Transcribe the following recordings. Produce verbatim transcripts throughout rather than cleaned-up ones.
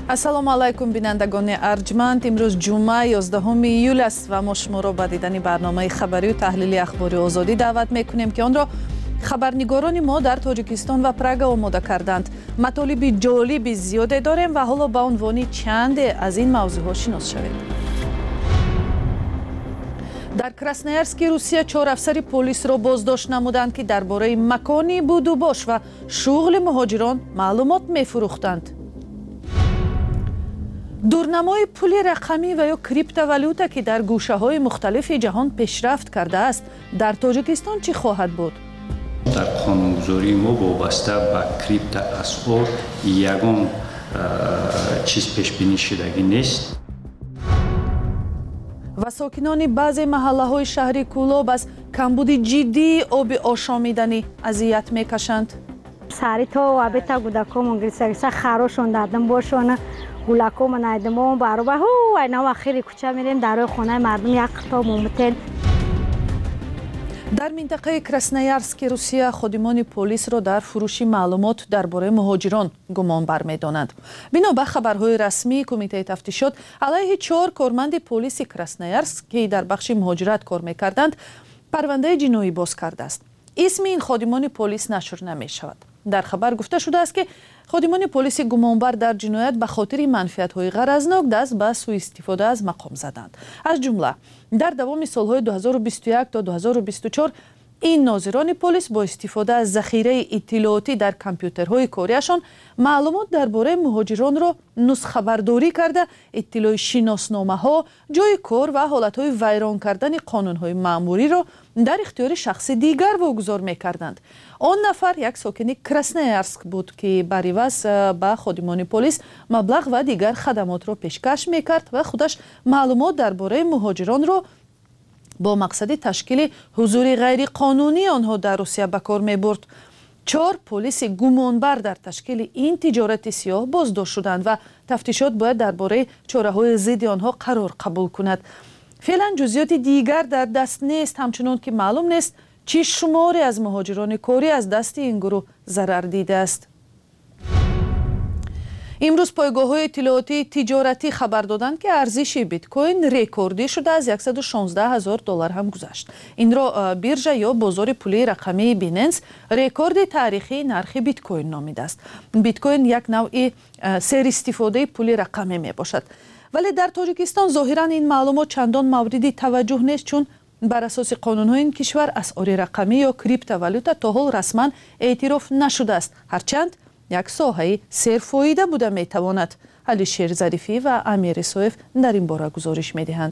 ассалому алайкум бинандагони арҷманд. имрӯз ҷумъа ёздаҳуми июл аст ва мо шуморо ба дидани барномаи хабарию таҳлили ахбори озодӣ даъват мекунем ки онро хабарнигорони мо дар тоҷикистон ва Прага омода карданд. матолиби ҷолиби зиёде дорем ва ҳоло ба унвони чанде аз ин мавзӯъҳо шинос шавед. дар Красноярски Русия чор афсари полисро боздошт намуданд ки дар бораи макони будубош ва шуғли муҳоҷирон маълумот мефурӯхтанд. дурнамои пули рақамӣ ва ё криптовалюта ки дар гӯшаҳои мухталифи ҷаҳон пешрафт кардааст, дар Тоҷикистон чӣ хоҳад буд? дар қонунгузории мо вобаста ба криптоасъор ягон чиз пешбинӣ шудагӣ нест. ва сокинони баъзе маҳаллаҳои шаҳри Кӯлоб аз камбуди ҷиддии оби ошомиданӣ азият мекашанд. сари то абета гудакомон гирисагиса харошон дадам бошона гулакомон айдамон бароба ҳу айна ахири куча мерем дарои хонаи мардум як қито муметен. дар минтақаи Красноярски Русия ходимони полисро дар фурӯши маълумот дар бораи муҳоҷирон гумонбар медонанд. бино ба хабарҳои расмии Кумитаи тафтишот алайҳи чор корманди полиси Красноярск ки дар бахши муҳоҷират кор мекарданд, парвандаи ҷиноӣ боз кардааст. исми ин ходимони полис нашр намешавад. дар хабар гуфта шудааст ки ходимони полиси гумонбар дар ҷиноят ба хотири манфиатҳои ғаразнок даст ба сӯистифода аз мақом заданд. аз ҷумла дар давоми солҳои дуҳазору бисту як то дуҳазору бисту чор ин нозирони полис бо истифода аз захираи иттилоотӣ дар компютерҳои кориашон маълумот дар бораи муҳоҷиронро нусхабардорӣ карда иттилои шиносномаҳо, ҷои кор ва ҳолатҳои вайрон кардани қонунҳои маъмуриро дар ихтиёри шахси дигар вогузор мекарданд. он нафар як сокини Красноярск буд ки бар иваз ба ходимони полис маблағ ва дигар хадамотро пешкаш мекард ва худаш маълумот дар бораи муҳоҷиронро бо мақсади ташкили ҳузури ғайриқонунии онҳо дар Русия ба кор мебурд. чор полиси гумонбар дар ташкили ин тиҷорати сиёҳ боздошт шуданд ва тафтишот бояд дар бораи чораҳои зидди онҳо қарор қабул кунад. феълан ҷузъиёти дигар дар даст нест, ҳамчунон ки маълум нест чӣ шуморе аз муҳоҷирони корӣ аз дасти ин гурӯҳ зарар дидааст. имрӯз пойгоҳҳои иттилоотии тиҷоратӣ хабар доданд ки арзиши биткоин рекордӣ шуда аз яксаду шонздаҳ ҳазор доллар ҳам гузашт. инро биржа ё бозори пулии рақамии Binance рекорди таърихии нархи биткоин номидааст. биткоин як навъи серистифодаи пули рақамӣ мебошад. вале дар Тоҷикистон зоҳиран ин маълумот чандон мавриди таваҷҷӯҳ нест, чун бар асоси қонунҳои ин кишвар асъори рақамӣ ё криптовалюта то ҳол расман эътироф нашудааст, ҳарчанд як соҳаи серфоида буда метавонад. Алишер Зарифӣ ва Амир Исоев дар ин бора гузориш медиҳанд.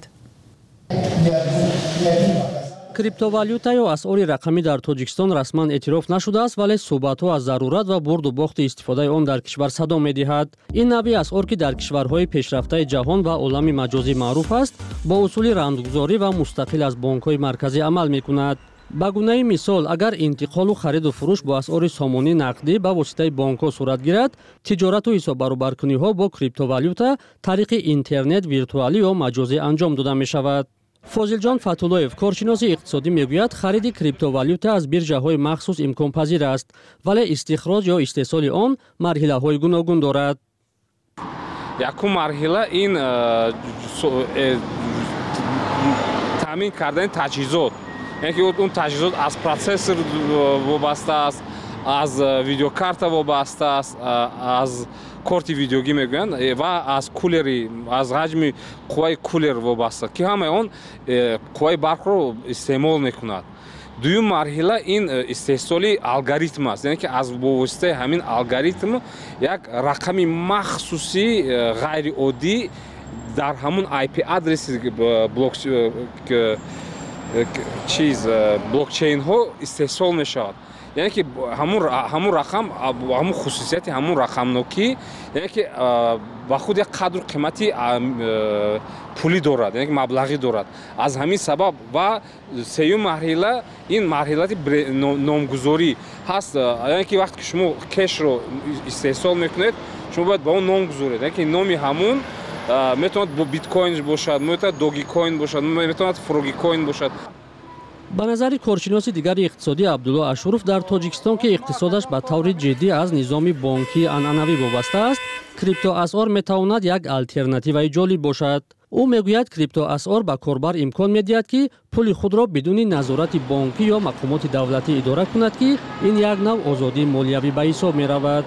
криптовалюта ё асъори рақамӣ дар Тоҷикистон расман эътироф нашудааст, вале суҳбатҳо аз зарурат ва бурду бохти истифодаи он дар кишвар садо медиҳад. ин навъи асъор ки дар кишварҳои пешрафтаи ҷаҳон ва олами маҷозӣ маъруф аст, бо усули рандгузорӣ ва мустақил аз бонкҳои марказӣ амал мекунад. ба гунаи мисол, агар интиқолу хариду фурӯш бо асъори сомонӣ нақдӣ ба воситаи бонкҳо сурат гирад, тиҷорату ҳисоббаробаркуниҳо бо криптовалюта тариқи интернет, виртуалӣ ё маҷозӣ анҷом дода мешавад. Фозилҷон Фатуллоев, коршиноси иқтисодӣ, мегӯяд, хариди криптовалюта аз бирҷаҳои махсус имконпазир аст, вале истихроҷ ё истеҳсоли он марҳилаҳои гуногун дорад. якум марҳила ин таъмин кардани таҷҳизот, яке он таҷҳизот аз процессор вобаста аст, аз видеокарта вобаста аст, аз корти видеогӣ мегӯянд ва аз кулери, аз ҳаҷми қувваи кулер вобаста, ки ҳамаи он қувваи барқро истеъмол мекунад. дуюм марҳила ин истеҳсоли алгоритм аст, яъне ки аз бовоситаи ҳамин алгоритм як рақами махсуси ғайриоддӣ дар ҳамун ай пи адреси блок чиз блокчейнҳо истеҳсол мешавад. яъне ки ҳамун рақам, ҳамун хусусияти ҳамун рақамнокӣ, яъне ки ба худ як қадру қимати пулӣ дорад, яъне ки маблағӣ дорад. аз ҳамин сабаб ва сеюм марҳила ин марҳилати номгузорӣ ҳаст, яъне ки вақте ки шумо кешро истеҳсол мекунед, шумо бояд ба он ном гузоред, яъне ки номи ҳамун метавонад биткоин бошад, метавонад догикоин бошад, метавонад фрогикоин бошад. ба назари коршиноси дигари иқтисодӣ Абдулло Ашуров, дар Тоҷикистон ки иқтисодаш ба таври ҷиддӣ аз низоми бонкии анъанавӣ вобаста аст, криптоасъор метавонад як алтернативаи ҷолиб бошад. ӯ мегӯяд, криптоасъор ба корбар имкон медиҳад ки пули худро бидуни назорати бонкӣ ё мақомоти давлатӣ идора кунад, ки ин як нав озодии молиявӣ ба ҳисоб меравад.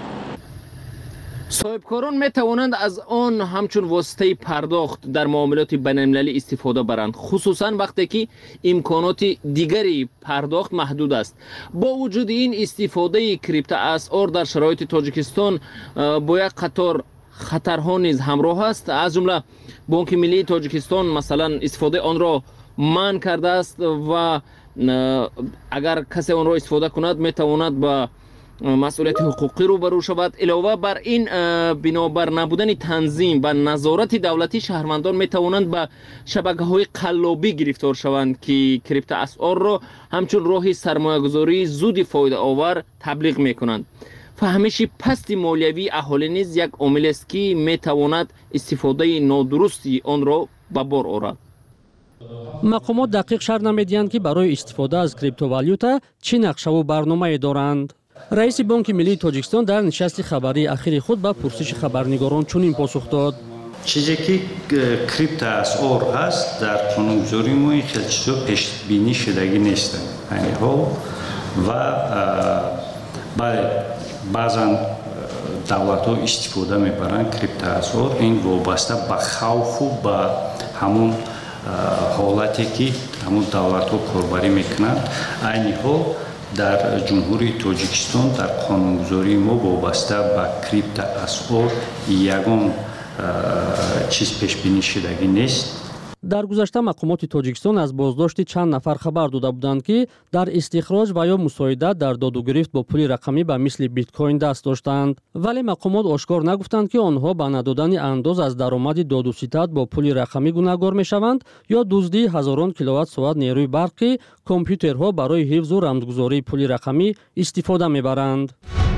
соҳибкорон метавонанд аз он ҳамчун воситаи пардохт дар муомилоти байналмилалӣ истифода баранд, хусусан вақте ки имконоти дигари пардохт маҳдуд аст. бо вуҷуди ин, истифодаи криптоасъор дар шароити Тоҷикистон бо як қатор хатарҳо низ ҳамроҳ аст. аз ҷумла бонки миллии Тоҷикистон масалан истифодаи онро манъ кардааст ва агар касе онро истифода кунад метавонад ба масъулияти ҳуқуқӣ рӯбарӯ шавад. илова бар ин, бинобар набудани танзим ва назорати давлатӣ, шаҳрвандон метавонанд ба шабакаҳои қаллобӣ гирифтор шаванд, ки криптоасъорро ҳамчун роҳи сармоягузории зуди фоидаовар таблиғ мекунанд. фаҳмиши пасти молиявии аҳолӣ низ як омилест, ки метавонад истифодаи нодурусти онро ба бор орад. мақомот дақиқ шарҳ намедиҳанд ки барои истифода аз криптовалюта чӣ нақшаву барномае доранд. раиси Бонки Миллии Тоҷикистон дар нишасти хабарии ахири худ ба пурсиши хабарнигорон чунин посух дод: чизе ки криптоасъор ҳаст, дар қонунгузории мо ин хеле чизо пешбинӣ шудагӣ нестанд айни ҳол ва бале баъзан давлатҳо истифода мебаранд криптоасъор. ин вобаста ба хавфу ба ҳамун ҳолате ки ҳамун давлатҳо корбарӣ мекунанд. айни ҳол дар ҷумҳурии Тоҷикистон дар қонунгузории мо вобаста ба криптоасъор ягон чиз пешбинӣ шудагӣ нест. дар гузашта мақомоти Тоҷикистон аз боздошти чанд нафар хабар дода буданд, ки дар истихроҷ ва ё мусоидат дар додугирифт бо пули рақамӣ ба мисли биткоин даст доштанд. вале мақомот ошкор нагуфтанд, ки онҳо ба надодани андоз аз даромади додуситат бо пули рақамӣ гунahгор мешаванд ё дуздии ҳазорон киловатт-соат нерӯи барқ, ки компютерҳо барои ҳифзу рамзгузории пули рақамӣ истифода мебаранд.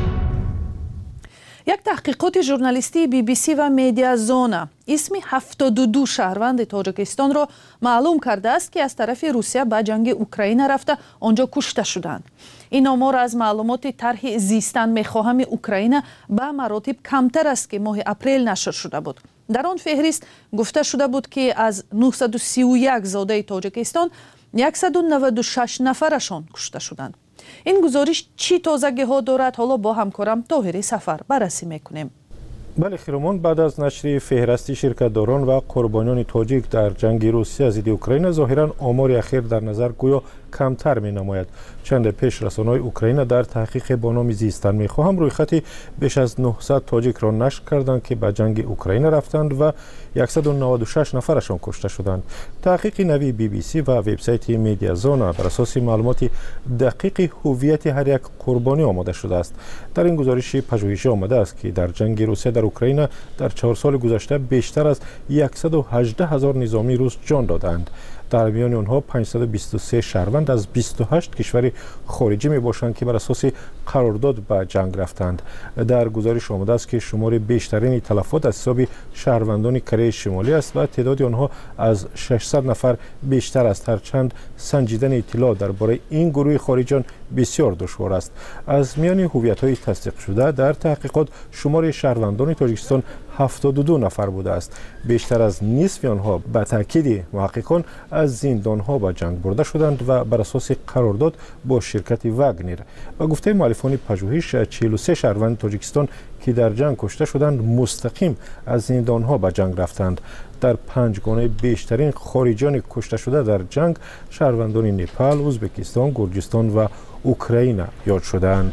як таҳқиқоти журналистии би би си ва Медиазона исми ҳафтоду ду шаҳрванди Тоҷикистонро маълум кардааст, ки аз тарафи Русия ба ҷанги Украина рафта онҷо кушта шуданд. ин омор аз маълумоти тарҳи зистан мехоҳами Украина ба маротиб камтар аст, ки моҳи апрел нашр шуда буд. дар он феҳрист гуфта шуда буд, ки аз нуҳсаду сию як зодаи Тоҷикистон яксаду наваду шаш нафарашон кушта шуданд. ин гузориш чӣ тозагиҳо дорад? ҳоло бо ҳамкорам Тоҳири Сафар баррасӣ мекунем. бале хиромон, баъд аз нашри феҳрасти ширкатдорон ва қурбониёни тоҷик дар ҷанги Русия зидди Украина, зоҳиран омори ахир дар назар гӯё камтар менамояд. чанде пеш расонаҳои Украина дар таҳқиқе бо номи зистан мехоҳам рӯйхати беш аз нуҳсад тоҷикро нашр карданд, ки ба ҷанги Украина рафтанд ва яксаду наваду шаш нафарашон кушта шуданд. таҳқиқи нави би би си ва вебсайти Медиазона бар асоси маълумоти дақиқи ҳуввияти ҳар як қурбонӣ омода шудааст. дар ин гузориши пажӯҳишӣ омадааст, ки дар ҷанги Русия дар Украина дар чаҳор соли гузашта бештар аз яксаду ҳаждаҳ ҳазор низомии рус ҷон доданд. дар миёни онҳо панҷсаду бисту се шаҳрванд аз бисту ҳашт кишвари хориҷӣ мебошанд, ки бар асоси қарордод ба ҷанг рафтанд. дар гузориш омадааст, ки шумори бештарини талафот аз ҳисоби шаҳрвандони Кореяи Шимолӣ аст ва теъдоди онҳо аз шашсад нафар бештар аст, ҳарчанд санҷидани иттилоъ дар бораи ин гурӯҳи хориҷон бисёр душвор аст. аз миёни ҳувиятҳои тасдиқшуда дар таҳқиқот шумори шаҳрвандони Тоҷикистон ҳафтоду ду нафар будааст. бештар аз нисфи онҳо ба таъкиди муҳаққиқон аз зиндонҳо ба ҷанг бурда шуданд ва бар асоси қарордод бо ширкати Вагнер. ба гуфтаи муаллифони пажӯҳиш, чилу се шаҳрванди Тоҷикистон, ки дар ҷанг кушта шуданд, мустақим аз зиндонҳо ба ҷанг рафтанд. дар панҷгонаи бештарин хориҷони кушташуда дар ҷанг шаҳрвандони Непал, Ӯзбекистон, Гурҷистон ва Украина ёд шуданд.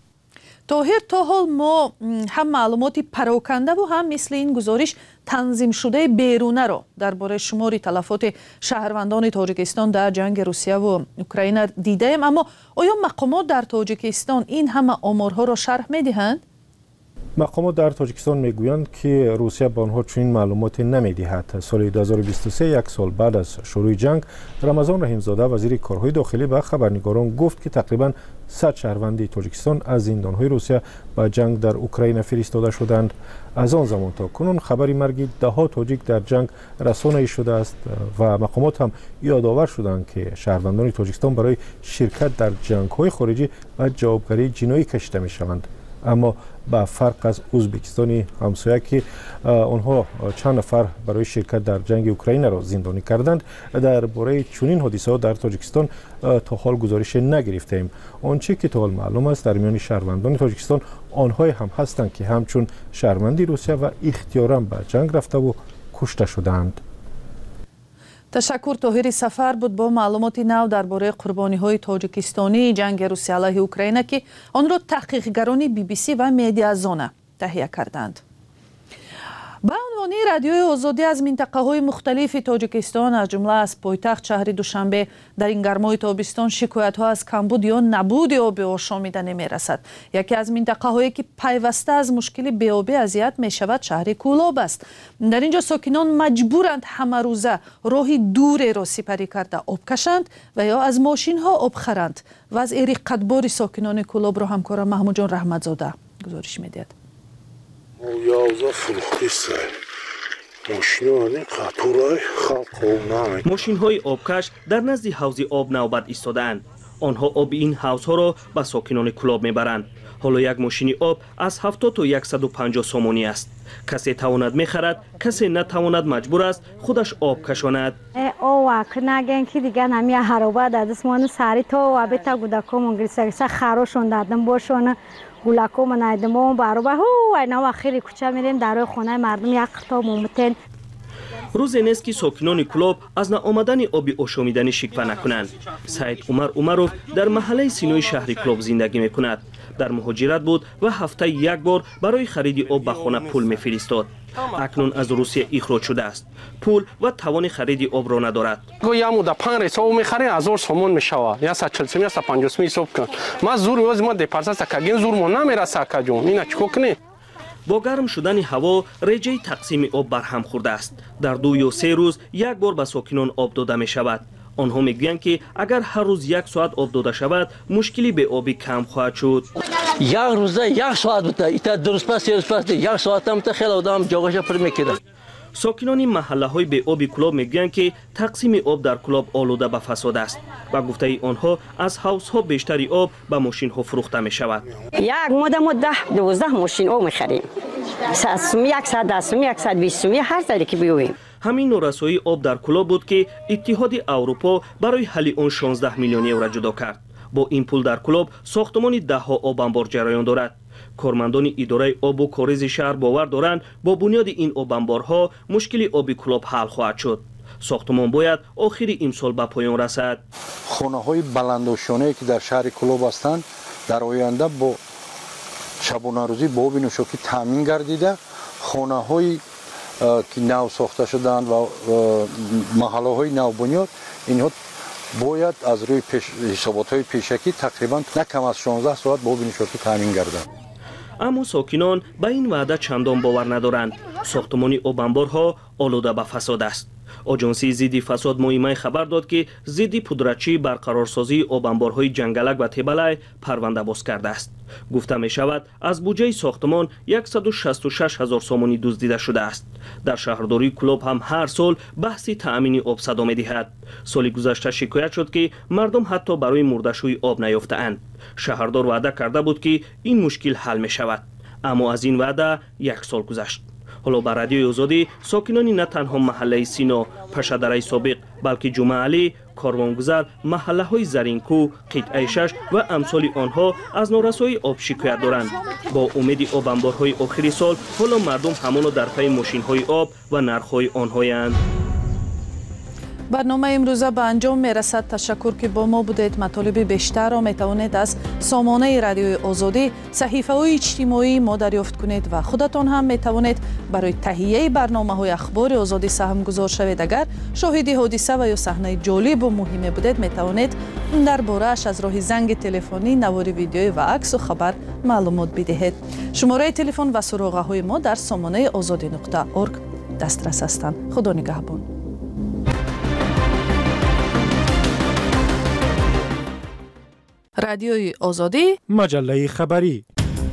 тоҳир, то ҳол мо ҳам маълумоти парокандаву ҳам мисли ин гузориш танзимшудаи берунаро дар бораи шумори талафоти шаҳрвандони Тоҷикистон дар ҷанги Русияву Украина дидаем, аммо оё мақомот дар Тоҷикистон ин ҳама оморҳоро шарҳ медиҳанд? مقامات در تاجیکستان میگویند که روسیه به آنها چنین معلوماتی نمیدهد. سال دو هزار و بیست و سه، یک سال بعد از شروع جنگ، رمضان رحیمزاده وزیر کارهای داخلی به خبرنگاران گفت که تقریباً صد شهروند تاجیکستان از زندانهای روسیه به جنگ در اوکراین فرستاده شدند. از آن زمان تا کنون خبری مرگ ده ها تاجیک در جنگ رسانه‌ای شده است و مقامات هم یادآور شدند که شهروندان تاجیکستان برای شرکت در جنگ‌های خارجی و جوابگری جنایی کشیده می‌شوند. اما با فرق از ازبکستانی همسایه که آنها چند نفر برای شرکت در جنگ اوکراین را زندانی کردند، درباره چنین حادثه‌ها در تاجیکستان تا حال گزارش نگرفتیم. آنچه که تا حال معلوم است در میان شهروندان تاجیکستان آنهای هم هستند که همچون شهروندی روسیه و اختیاراً به جنگ رفته و کشته شدند. تشکر. طاهر سفر بود با معلومات نو درباره قربانی‌های تاجیکستانی جنگ روسیه علیه اوکراین که آن را تحقیقگران بی بی سی و مدیازونه تهیه کردند. به عنوان رادیوی آزادی از منطقه‌های مختلف تاجیکستان از جمله از پایتخت شهر دوشنبه در این گرمای تابستان شکایت‌ها از کمبود یا نبود آب آشامیدنی می‌رسد. یکی از منطقه‌هایی که پیوسته از مشکل بی‌آبی اذیت می‌شود شهر کولاب است. در اینجا ساکنان مجبورند همه روزه راهی دور را سپری کرده آب کشند و یا از ماشین‌ها آب خرند. وضع رقتبار ساکنان کولاب را همکارم محمود جان رحمتزاده گزارش می‌دهد. یازده فروختی سر ماشین‌های قطورای خلق نمی ماشین‌های آبکش در نزد حوض آب نوبت ایستاده‌اند. آنها آب این حوض‌ها را به ساکنان کولاب میبرند. حالا یک ماشین آب از هفتاد تا صد و پنجاه سومانی است. کسی تواند میخرد، کسی نتواند مجبور است خودش آب کشاند. او نگن که دیگه نمی هرابه دادسمان سری تا و بیتا گودکم انگلیسی خروشون دادم باشونه گولکو من ایدمو برابر هو اینا آخری کوچه میریم در خونه مردم یک تا مومتن. روز نیست که ساکنان کولاب از ناآمدن آب آشامیدنی شکوه نکنند. سعید عمر عمروف در محله سینوی شهر کولاب زندگی میکند. در مهاجرت بود و هفته یک بار برای خرید آب به خانه پول میفرستاد. اکنون از روسیه اخراج شده است. پول و توان خرید آب را ندارد. گویا مو در پنج حساب میخریم هزار سومون میشوه. یا صد و چهل یا صد و پنجاه حساب کن. ما زور میوز ما دپارساس کاگین زور مون نمیرسه کاجون. اینا چیکار کنی؟ با گرم شدن هوا رژه تقسیم آب برهم خورده است. در دو یا سه روز یک بار به ساکنان آب داده می شود. آنها میگویند که اگر هر روز یک ساعت آب داده شود مشکلی به آبی کم خواهد شد. یک روزه یک ساعت بوده ایتا درست پس درست پس یک ساعت هم تا خیلی آدم جاگاش پر میکنه. ساکنان محله های به آب کولاب میگویند که تقسیم آب در کولاب آلوده به فساد است. و گفته آنها از حوض ها بیشتری آب به ماشین ها فروخته می شود. یک مده مده دوازده ماشین آب میخریم. صد یک دست یک صد بیست هر سری که بیویم. همین نارسایی آب در کولاب بود که اتحاد اروپا برای حل آن شانزده میلیون یورو جدا کرد. با این پول در کولاب ساختمان ده ها آب انبار جریان دارد. کارمندان اداره آب و کاریز شهر باور دارند با بنیاد این آب انبارها مشکل آب کولاب حل خواهد شد. ساختمان باید آخر امسال به پایان رسد. خانه‌های بلندوشانه‌ای که در شهر کولاب هستند در آینده با شبانه روزی با آب نوشابه تامین گردیده خانه‌های که نو ساخته شدند و محله‌های نو بنیاد اینها باید از روی پیش حسابات‌های پیشکی تقریبا نه کم از شانزده ساعت با آب نوشابه تامین گردند. اما ساکنان به این وعده چندان باور ندارند. ساختمان آب انبارها آلوده به فساد است. آژانسی ضد فساد مهمه خبر داد که ضد پودرچی برقرارسازی آب انبارهای جنگلک و تبلای پرونده باز کرده است. گفته می شود از بودجه ساختمان صد و شصت و شش هزار سومانی دزدیده شده است. در شهرداری کولاب هم هر سال بحثی تأمین آب صدا می دهد. سال گذشته شکایت شد که مردم حتی برای مرده‌شویی آب نیافته‌اند. شهردار وعده کرده بود که این مشکل حل می شود. اما از این وعده یک سال گذشت. حالا بر رادیوی آزادی ساکنان نه تنها محله سینا، پشدره سابق بلکه جمعه علی، کاروانگذر، محله های زرینکو، قطعه شش و امثال آنها از نارسایی آب شکایت دارند. با امید آب انبارهای آخری سال حالا مردم همانا در پی ماشین های آب و نرخ های آنهایند. برنامه امروزه به انجام میرسد. تشکر که با ما بودید. مطالب بیشتر را میتوانید از سامانه رادیوی آزادی صحیفه های اجتماعی ما دریافت کنید و خودتان هم میتوانید برای تهیه برنامه های اخبار آزادی سهم گذار شوید. اگر شاهد حادثه و یا صحنه جالب و مهمی بودید میتوانید درباره‌اش از راه زنگ تلفنی، نوار ویدیویی و عکس و خبر معلومات بدهید. شماره تلفن و سراغه های ما در سامانه آزادی نقطه اورگ دسترس هستند. خدا نگهبان. رادیوی آزادی، مجله خبری.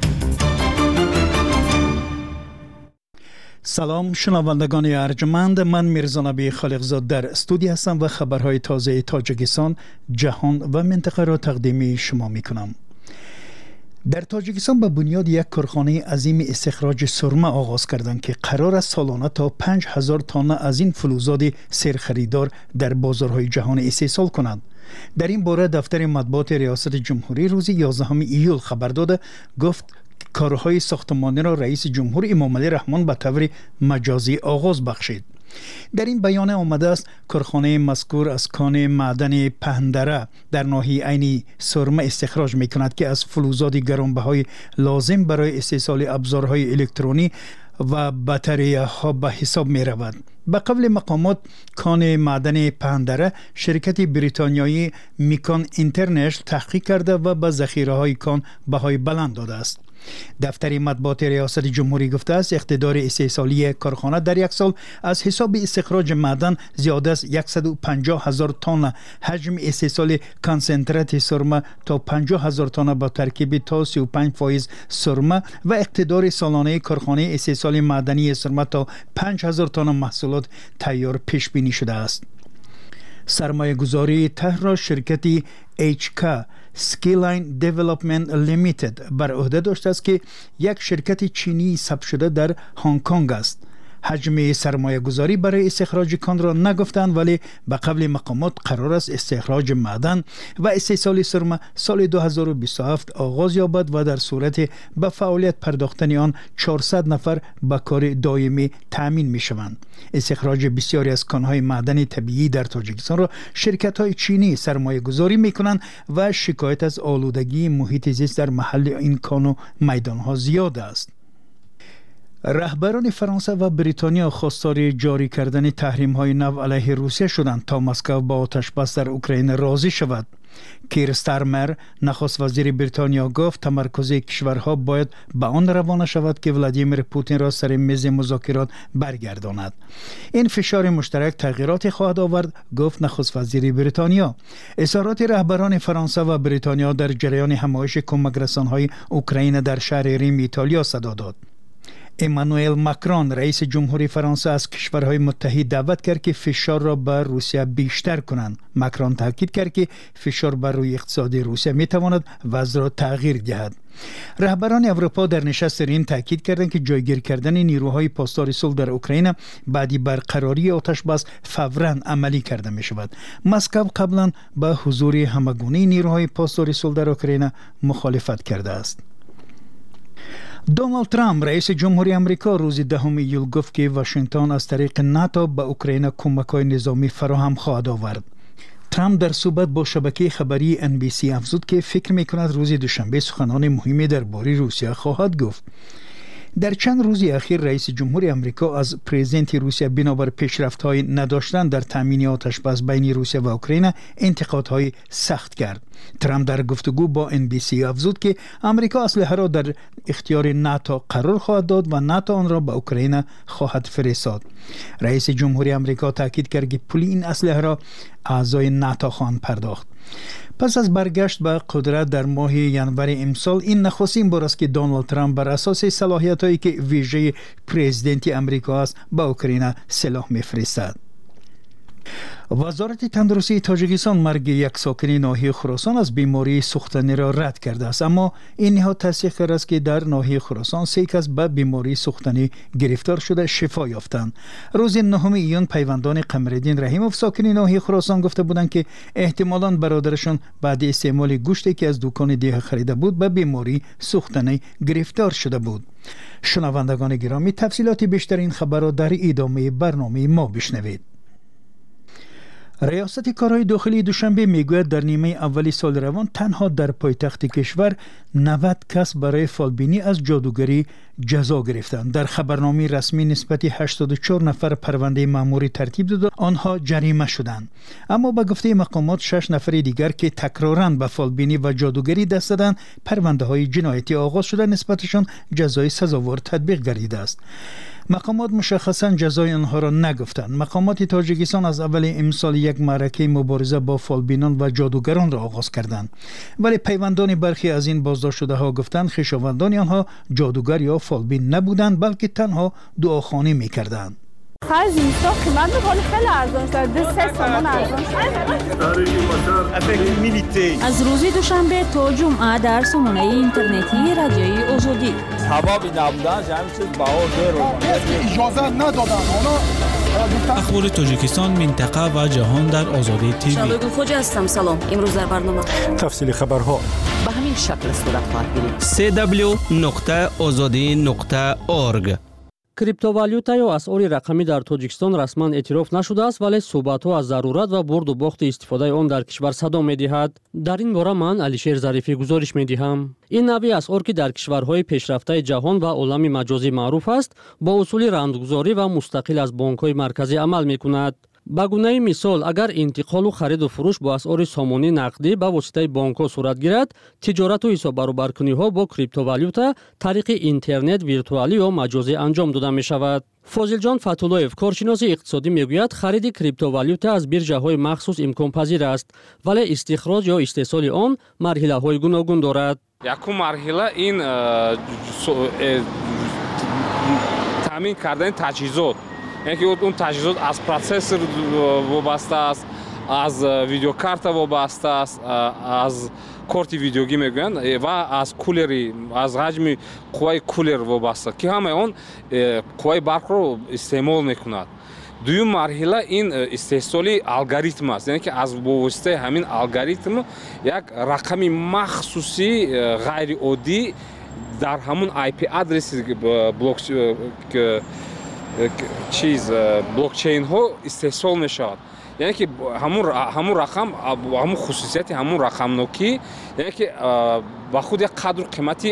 سلام شنوندگان ارجمند، من میرزا نبی خالقزاد در استودیو هستم و خبرهای تازه تاجیکستان، جهان و منطقه را تقدیم شما میکنم. در تاجیکستان به بنیاد یک کارخانه عظیم استخراج سرمه آغاز کردند که قرار است سالانه تا پنج هزار تانه از این فلزات سرخریدار در بازارهای جهان استحصال کنند. در این باره دفتر مطبوعات ریاست جمهوری روز یازدهم ایول خبر داده، گفت کارهای ساختمانی را رئیس جمهور امامعلی رحمان به طور مجازی آغاز بخشید. در این بیان آمده است کارخانه مذکور از کان معدن پهندره در ناحیه عین سرمه استخراج می کند که از فلزات گرانبهای لازم برای استحصال ابزارهای الکترونی و بطریه ها به حساب می رود. به قول مقامات کان معدن پهندره شرکت بریتانیایی میکان اینترنشنال تحقیق کرده و به ذخیره های کان بهای بلند داده است. دفتر مطبوعات ریاست جمهوری گفته است اقتدار استحصالی کارخانه در یک سال از حساب استخراج معدن زیاده از صد و پنجاه هزار تن، حجم استحصال کانسنترات سرمه تا پنجاه هزار تن با ترکیب تا سی و پنج فیصد سرمه و اقتدار سالانه کارخانه استحصال معدنی سرمه تا پنج هزار تن محصولات تیار پیش بینی شده است. سرمایه گذاری ته را شرکتی اچ کا سکیلاین دیولپمنت لیمیتد بر عهده داشته است که یک شرکت چینی ثبت شده در هنگ کنگ است. حجم سرمایه گذاری برای استخراج کان را نگفتند، ولی به قول مقامات قرار است استخراج معدن و استحصال سرمه سال دو هزار و بیست و هفت آغاز یابد و در صورت به فعالیت پرداختن آن چهارصد نفر به کار دائمی تأمین می شوند. استخراج بسیاری از کانهای معدن طبیعی در تاجیکستان را شرکت های چینی سرمایه گذاری می کنند و شکایت از آلودگی محیط زیست در محل این کان و میدان ها زیاد است. رهبران فرانسه و بریتانیا خواستار جاری کردن تحریم های نو علیه روسیه شدند تا مسکو با آتش بس در اوکراین راضی شود. کیر ستارمر نخست وزیر بریتانیا گفت تمرکز کشورها باید به آن روانه شود که ولادیمیر پوتین را سر میز مذاکرات برگرداند. این فشار مشترک تغییرات خواهد آورد، گفت نخست وزیر بریتانیا. اظهارات رهبران فرانسه و بریتانیا در جریان همایش کمک رسان‌های اوکراین در شهر ریم ایتالیا صدا داد. امانوئل ماکرون رئیس جمهوری فرانسه از کشورهای متحد دعوت کرد که فشار را بر روسیه بیشتر کنند. ماکرون تاکید کرد که فشار بر روی اقتصاد روسیه می تواند وضع را تغییر دهد. رهبران اروپا در نشست ریم تاکید کردند که جایگیر کردن نیروهای پاسدار صلح در اوکراین بعدی برقراری آتش بس فوراً عملی کرده می شود. مسکو قبلا به حضور همگانی نیروهای پاسدار صلح در اوکراین مخالفت کرده است. دونالد ترامپ رئیس جمهوری آمریکا روز دهم ایول گفت که واشنگتن از طریق ناتو به اوکراین کمک‌های نظامی فراهم خواهد آورد. ترامپ در صحبت با شبکه خبری ان بی سی افزود که فکر می‌کند روز دوشنبه سخنان مهمی درباره روسیه خواهد گفت. در چند روز اخیر رئیس جمهوری آمریکا از پرزیدنت روسیه بنابر پیشرفت‌های نداشتن در تامین آتش بس بین روسیه و اوکراین انتقادهای سخت کرد. ترامپ در گفتگو با ان بی سی افزود که آمریکا اسلحه را در اختیار ناتو قرار خواهد داد و ناتو آن را به اوکراین خواهد فرستاد. رئیس جمهوری آمریکا تاکید کرد که پول این اسلحه را اعضای ناتو خواهند پرداخت. پس از برگشت به قدرت در ماه ژانویه امسال، این نخستین بار است که دونالد ترامپ بر اساس صلاحیت‌هایی که ویژه پرزیدنت آمریکا است به اوکراین سلاح می‌فرستد. وزارت تندرستی تاجیکستان مرگ یک ساکن ناحیه خراسان از بیماری سوختنی را رد کرده است، اما این نهاد تصدیق کرده است که در ناحیه خراسان سه کس به بیماری سوختنی گرفتار شده شفا یافتند. روز نهم ایون پیوندان قمرالدین رحیموف ساکن ناحیه خراسان گفته بودند که احتمالاً برادرشان بعد استعمال گوشتی که از دکان دیگه خریده بود به بیماری سوختنی گرفتار شده بود. شنوندگان گرامی، تفصیلات بیشتر این خبر را در ادامه برنامه ما بشنوید. ریاست کارهای داخلی دوشنبه میگوید در نیمه اولی سال روان تنها در پایتخت کشور نود کس برای فالبینی از جادوگری جزا گرفتند. در خبرنامه رسمی نسبت هشتاد و چهار نفر پرونده مأموری ترتیب داد، آنها جریمه شدند. اما به گفته مقامات شش نفر دیگر که تکراراً به فالبینی و جادوگری دست دادند، پرونده های جنایتی آغاز شده، نسبتشان جزای سزاوار تطبیق گردیده است. مقامات مشخصاً جزای آنها را نگفتند. مقامات تاجیکستان از اول امسال یک معرکه مبارزه با فالبینان و جادوگران را آغاز کردند، ولی پیوندان برخی از این بازداشت شده ها گفتند خویشاوندان آنها جادوگر یا فالبین نبودند، بلکه تنها دعاخوانی می‌کردند. خرج اینستا قیمت می‌کنه خیلی ارزان شد، دو سه تومان ارزان شد. از روز دوشنبه تا جمعه در سامانه اینترنتی رادیوی آزادی حبابی نبودن همین چیز بهار داره اجازه ندادن. اخبار تاجیکستان، منطقه و جهان در آزادی تیوی. شبگون خوجا هستم. سلام. امروز در برنامه تفصیل خبرها به همین شکل صورت خواهد گرفت. سی دبلیو نقطه آزادی نقطه اورگ. криптовалюта ё асъори рақамӣ дар тоҷикистон расман эътироф нашудааст, вале суҳбатҳо аз зарурат ва бурду бохти истифодаи он дар кишвар садо медиҳад. дар ин бора ман алишер зарифӣ гузориш медиҳам. ин навъи асъор ки дар кишварҳои пешрафтаи ҷаҳон ва олами маҷозӣ маъруф аст, бо усули рамзгузорӣ ва мустақил аз бонкҳои марказӣ амал мекунад. ба гунаи мисол, агар интиқолу хариду фурӯш бо асъори сомонӣ нақдӣ ба воситаи бонкҳо сурат гирад, тиҷорату ҳисоббаробаркуниҳо бо криптовалюта тариқи интернет виртуалӣ ё маҷозӣ анҷом дода мешавад. фозилҷон фатуллоев, коршиноси иқтисодӣ, мегӯяд хариди криптовалюта аз бирҷаҳои махсус имконпазир аст, вале истихроҷ ё истеҳсоли он марҳилаҳои гуногун дорад. якум марҳила ин таъмин кардани таҷҳизот, яъне ки он таҷҳизот аз процессор вобаста аст, аз видеокарта вобаста аст, аз корти видеогӣ мегӯянд ва аз кулери, аз ҳаҷми қувваи кулер вобаста, ки ҳамаи он қувваи барқро истеъмол мекунад. дуюм марҳила ин истеҳсоли алгоритм аст, яъне ки аз бо воситаи ҳамин алгоритм як рақами махсуси ғайриоддӣ дар ҳамун ай пи адреси чиз блокчейнҳо истеҳсол мешавад. яъне ки ҳамун рақам, ҳамун хусусияти ҳамун рақамнокӣ, яъне ки ба худ як қадру қимати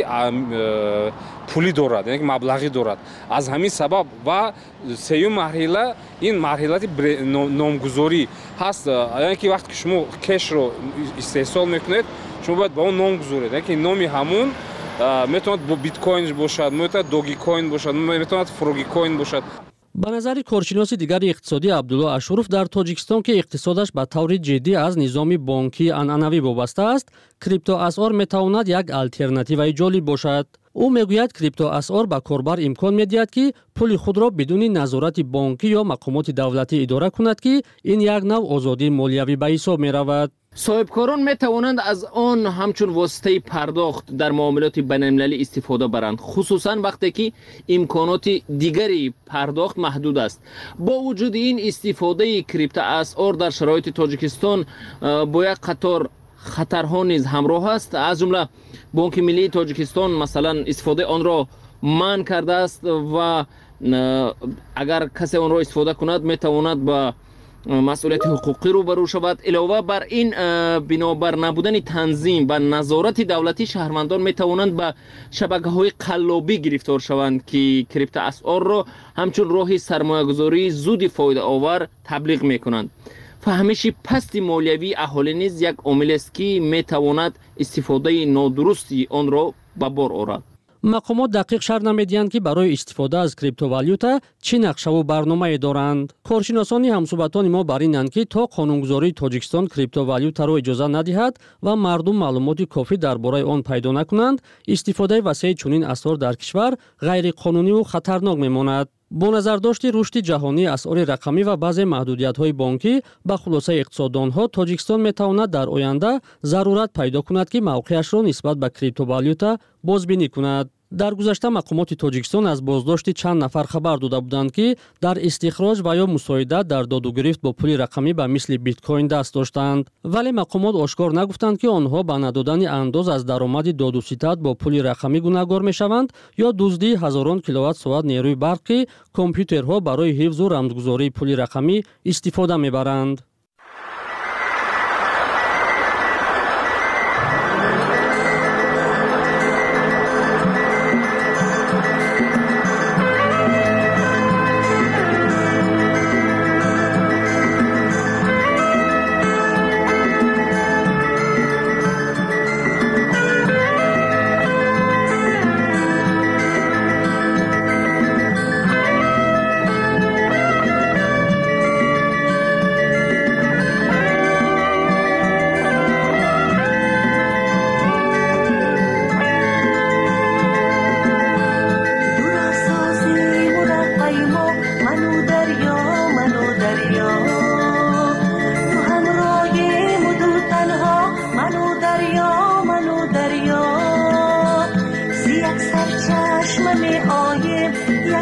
пулӣ дорад, яъне ки маблағӣ дорад. аз ҳамин сабаб ва сеюм марҳила ин марҳилати номгузорӣ ҳаст, яъне ки вақте ки шумо кешро истеҳсол мекунед, шумо бояд ба он ном гузоред, яъне ки номи ҳамун метавонад биткоин бошад, метавонад догикоин бошад, метавонад фрогикоин бошад. ба назари коршиноси дигари иқтисодӣ Абдулло Ашуров, дар Тоҷикистон ки иқтисодаш ба таври ҷиддӣ аз низоми бонкии анъанавӣ вобаста аст, криптоасъор метавонад як алтернативаи ҷолиб бошад. ӯ мегӯяд криптоасъор ба корбар имкон медиҳад ки пули худро бидуни назорати бонкӣ ё мақомоти давлатӣ идора кунад, ки ин як нав озодии молиявӣ ба ҳисоб меравад. صاحبکاران می توانند از آن همچون واسطه پرداخت در معاملات بین‌المللی استفاده برند، خصوصا وقتی که امکانات دیگری پرداخت محدود است. با وجود این استفاده کریپتواسعار در شرایط تاجیکستان با یک قطار خطرها نیز همراه است. از جمله بانک ملی تاجیکستان مثلا استفاده آن را منع کرده است و اگر کسی آن را استفاده کند می تواند با مسئولیت حقوقی روبرو شود. علاوه بر این، بنابر نبودن تنظیم و نظارت دولتی، شهروندان می توانند به شبکه‌های قلابی گرفتار شوند که کریپتواسعار را همچون راهی سرمایه‌گذاری زود فایده آور تبلیغ می کنند. فهمش پست مالیوی اهالی نیز یک عامل است که می تواند استفاده نادرستی آن را به بار آورد. мақомот дақиқ шарҳ намедиҳанд ки барои истифода аз криптовалюта чӣ нақшаву барномае доранд. коршиносони ҳамсуҳбатони мо бар инанд ки то қонунгузории Тоҷикистон криптовалютаро иҷоза надиҳад ва мардум маълумоти кофӣ дар бораи он пайдо накунанд, истифодаи васеъи чунин асъор дар кишвар ғайриқонуниву хатарнок мемонад. бо назардошти рушди ҷаҳонии асъори рақамӣ ва баъзе маҳдудиятҳои бонкӣ, ба хулосаи иқтисоддонҳо, Тоҷикистон метавонад дар оянда зарурат пайдо кунад ки мавқеашро нисбат ба криптовалюта бозбинӣ кунад. дар гузашта мақомоти Тоҷикистон аз боздошти чанд нафар хабар дода буданд ки дар истихроҷ ва ё мусоидат дар додугирифт бо пули рақамӣ ба мисли биткоин даст доштанд. вале мақомот ошкор нагуфтанд ки онҳо ба надодани андоз аз даромади додуситат бо пули рақамӣ гунahгор мешаванд ё дуздии ҳазорон киловаттсоат нерӯи барқ ки компютерҳо барои ҳифзу рамзгузории пули рақамӣ истифода мебаранд.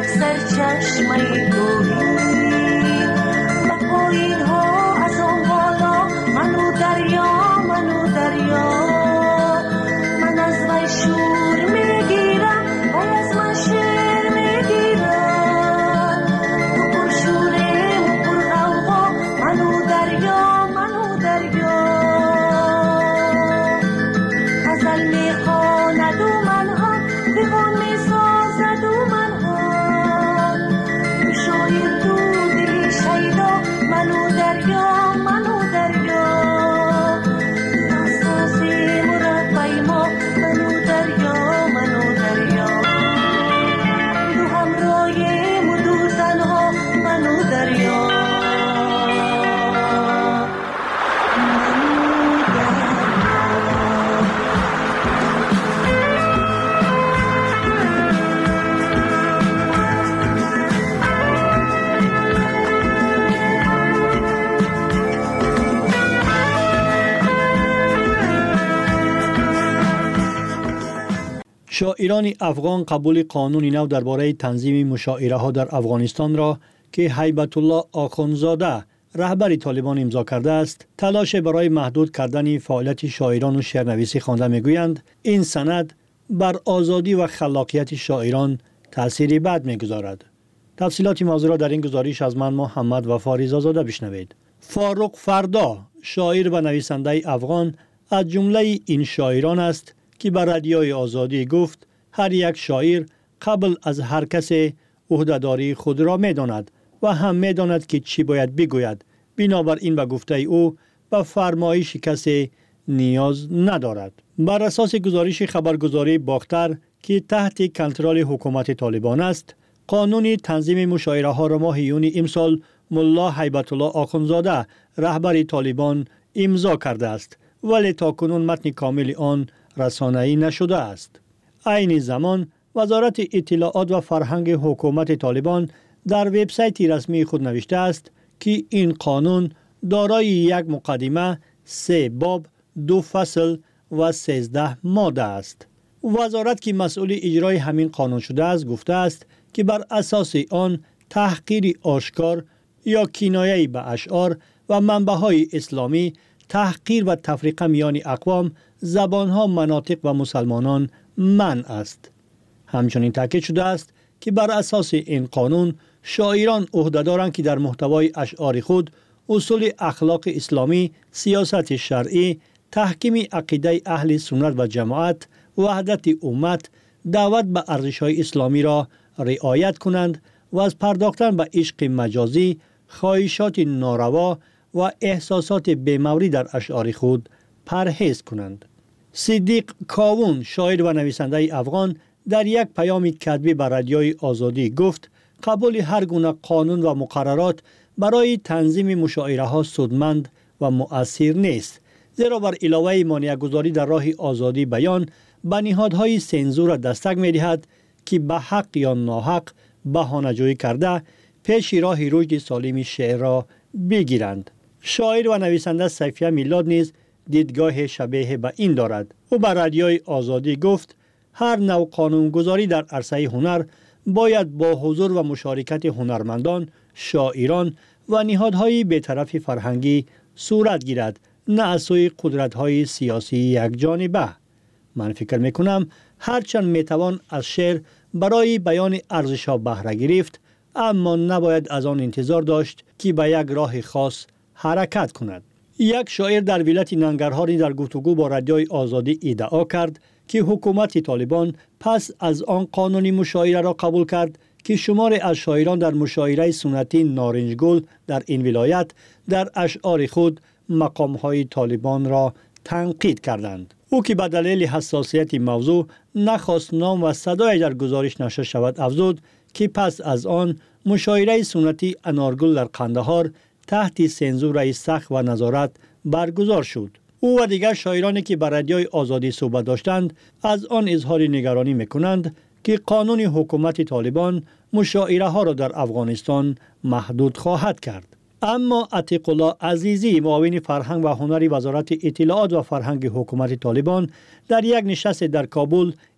شاعران افغان قبول قانون نو درباره تنظیم مشاعره ها در افغانستان را که هیبت الله آخوندزاده رهبر طالبان امضا کرده است، تلاش برای محدود کردن فعالیت شاعران و شعرنویسی خوانده میگویند این سند بر آزادی و خلاقیت شاعران تأثیری بد میگذارد. تفصیلات موضوع را در این گزارش از من محمد وفا رضازاده بشنوید. فاروق فردا شاعر و نویسنده افغان از جمله این شاعران است که بر رادیوی آزادی گفت هر یک شاعر قبل از هر کس عهده‌داری خود را می‌داند و هم می‌داند که چی باید بگوید. بنابراین به گفته او به فرمایش کسی نیاز ندارد. بر اساس گزارش خبرگزاری باختر که تحت کنترل حکومت طالبان است، قانون تنظیم مشاعره ها را ماه یونی امسال ملا هیبت الله آخوندزاده رهبر طالبان امضا کرده است، ولی تاکنون متن کامل آن رسانه‌ای نشده است. عین زمان وزارت اطلاعات و فرهنگ حکومت طالبان در وبسایت رسمی خود نوشته است که این قانون دارای یک مقدمه، سه باب، دو فصل و سیزده ماده است. وزارت که مسئول اجرای همین قانون شده است گفته است که بر اساس آن تحقیر آشکار یا کنایه به اشعار و منبع‌های اسلامی، تحقیر و تفریقه میان اقوام، زبانها، مناطق و مسلمانان منع است. همچنین تاکید شده است که بر اساس این قانون شاعران عهده دارند که در محتوای اشعار خود اصول اخلاق اسلامی، سیاست شرعی، تحکیم عقیده اهل سنت و جماعت، وحدت امت، دعوت به ارزش‌های اسلامی را رعایت کنند و از پرداختن به عشق مجازی، خواهشات ناروا و احساسات بی‌موری در اشعار خود پرهیز کنند. صدیق کاوون شاعر و نویسنده افغان در یک پیام کتبی به رادیوی آزادی گفت قبول هر گونه قانون و مقررات برای تنظیم مشاعره ها سودمند و مؤثر نیست، زیرا بر علاوه مانع‌گذاری در راه آزادی بیان به نهادهای سنزور دستک می‌دهد که به حق یا ناحق بهانه‌جویی کرده پیش راه رشد سالم شعر را بگیرند. شاعر و نویسنده صفیه میلاد نیز دیدگاه شبیه به این دارد. او بر رادیوی آزادی گفت هر نوع قانونگذاری در عرصه هنر باید با حضور و مشارکت هنرمندان، شاعران و نهادهای بی‌طرف فرهنگی صورت گیرد، نه از سوی قدرت‌های سیاسی یک جانبه. من فکر میکنم هرچند میتوان از شعر برای بیان ارزش‌ها بهره گرفت، اما نباید از آن انتظار داشت که به یک راه خاص حرکت کند. یک شاعر در ولایت ننگرهار در گفتگو با رادیوی آزادی ادعا کرد که حکومت طالبان پس از آن قانون مشاعره را قبول کرد که شمار از شاعران در مشاعره سنتی نارنجگل در این ولایت در اشعار خود مقام‌های طالبان را تنقید کردند. او که به دلیل حساسیت موضوع نخواست نام و صدای در گزارش نشر شود افزود که پس از آن مشاعره سنتی انارگل در قندهار تحت سنزور سخت و نظارت برگزار شد. او و دیگر شاعرانی که بر رادیوی آزادی صحبت داشتند از آن اظهار نگرانی میکنند که قانون حکومت طالبان مشاعره ها را در افغانستان محدود خواهد کرد. اما عتیق الله عزیزی معاون فرهنگ و هنری وزارت اطلاعات و فرهنگ حکومت طالبان در یک نشست در کابل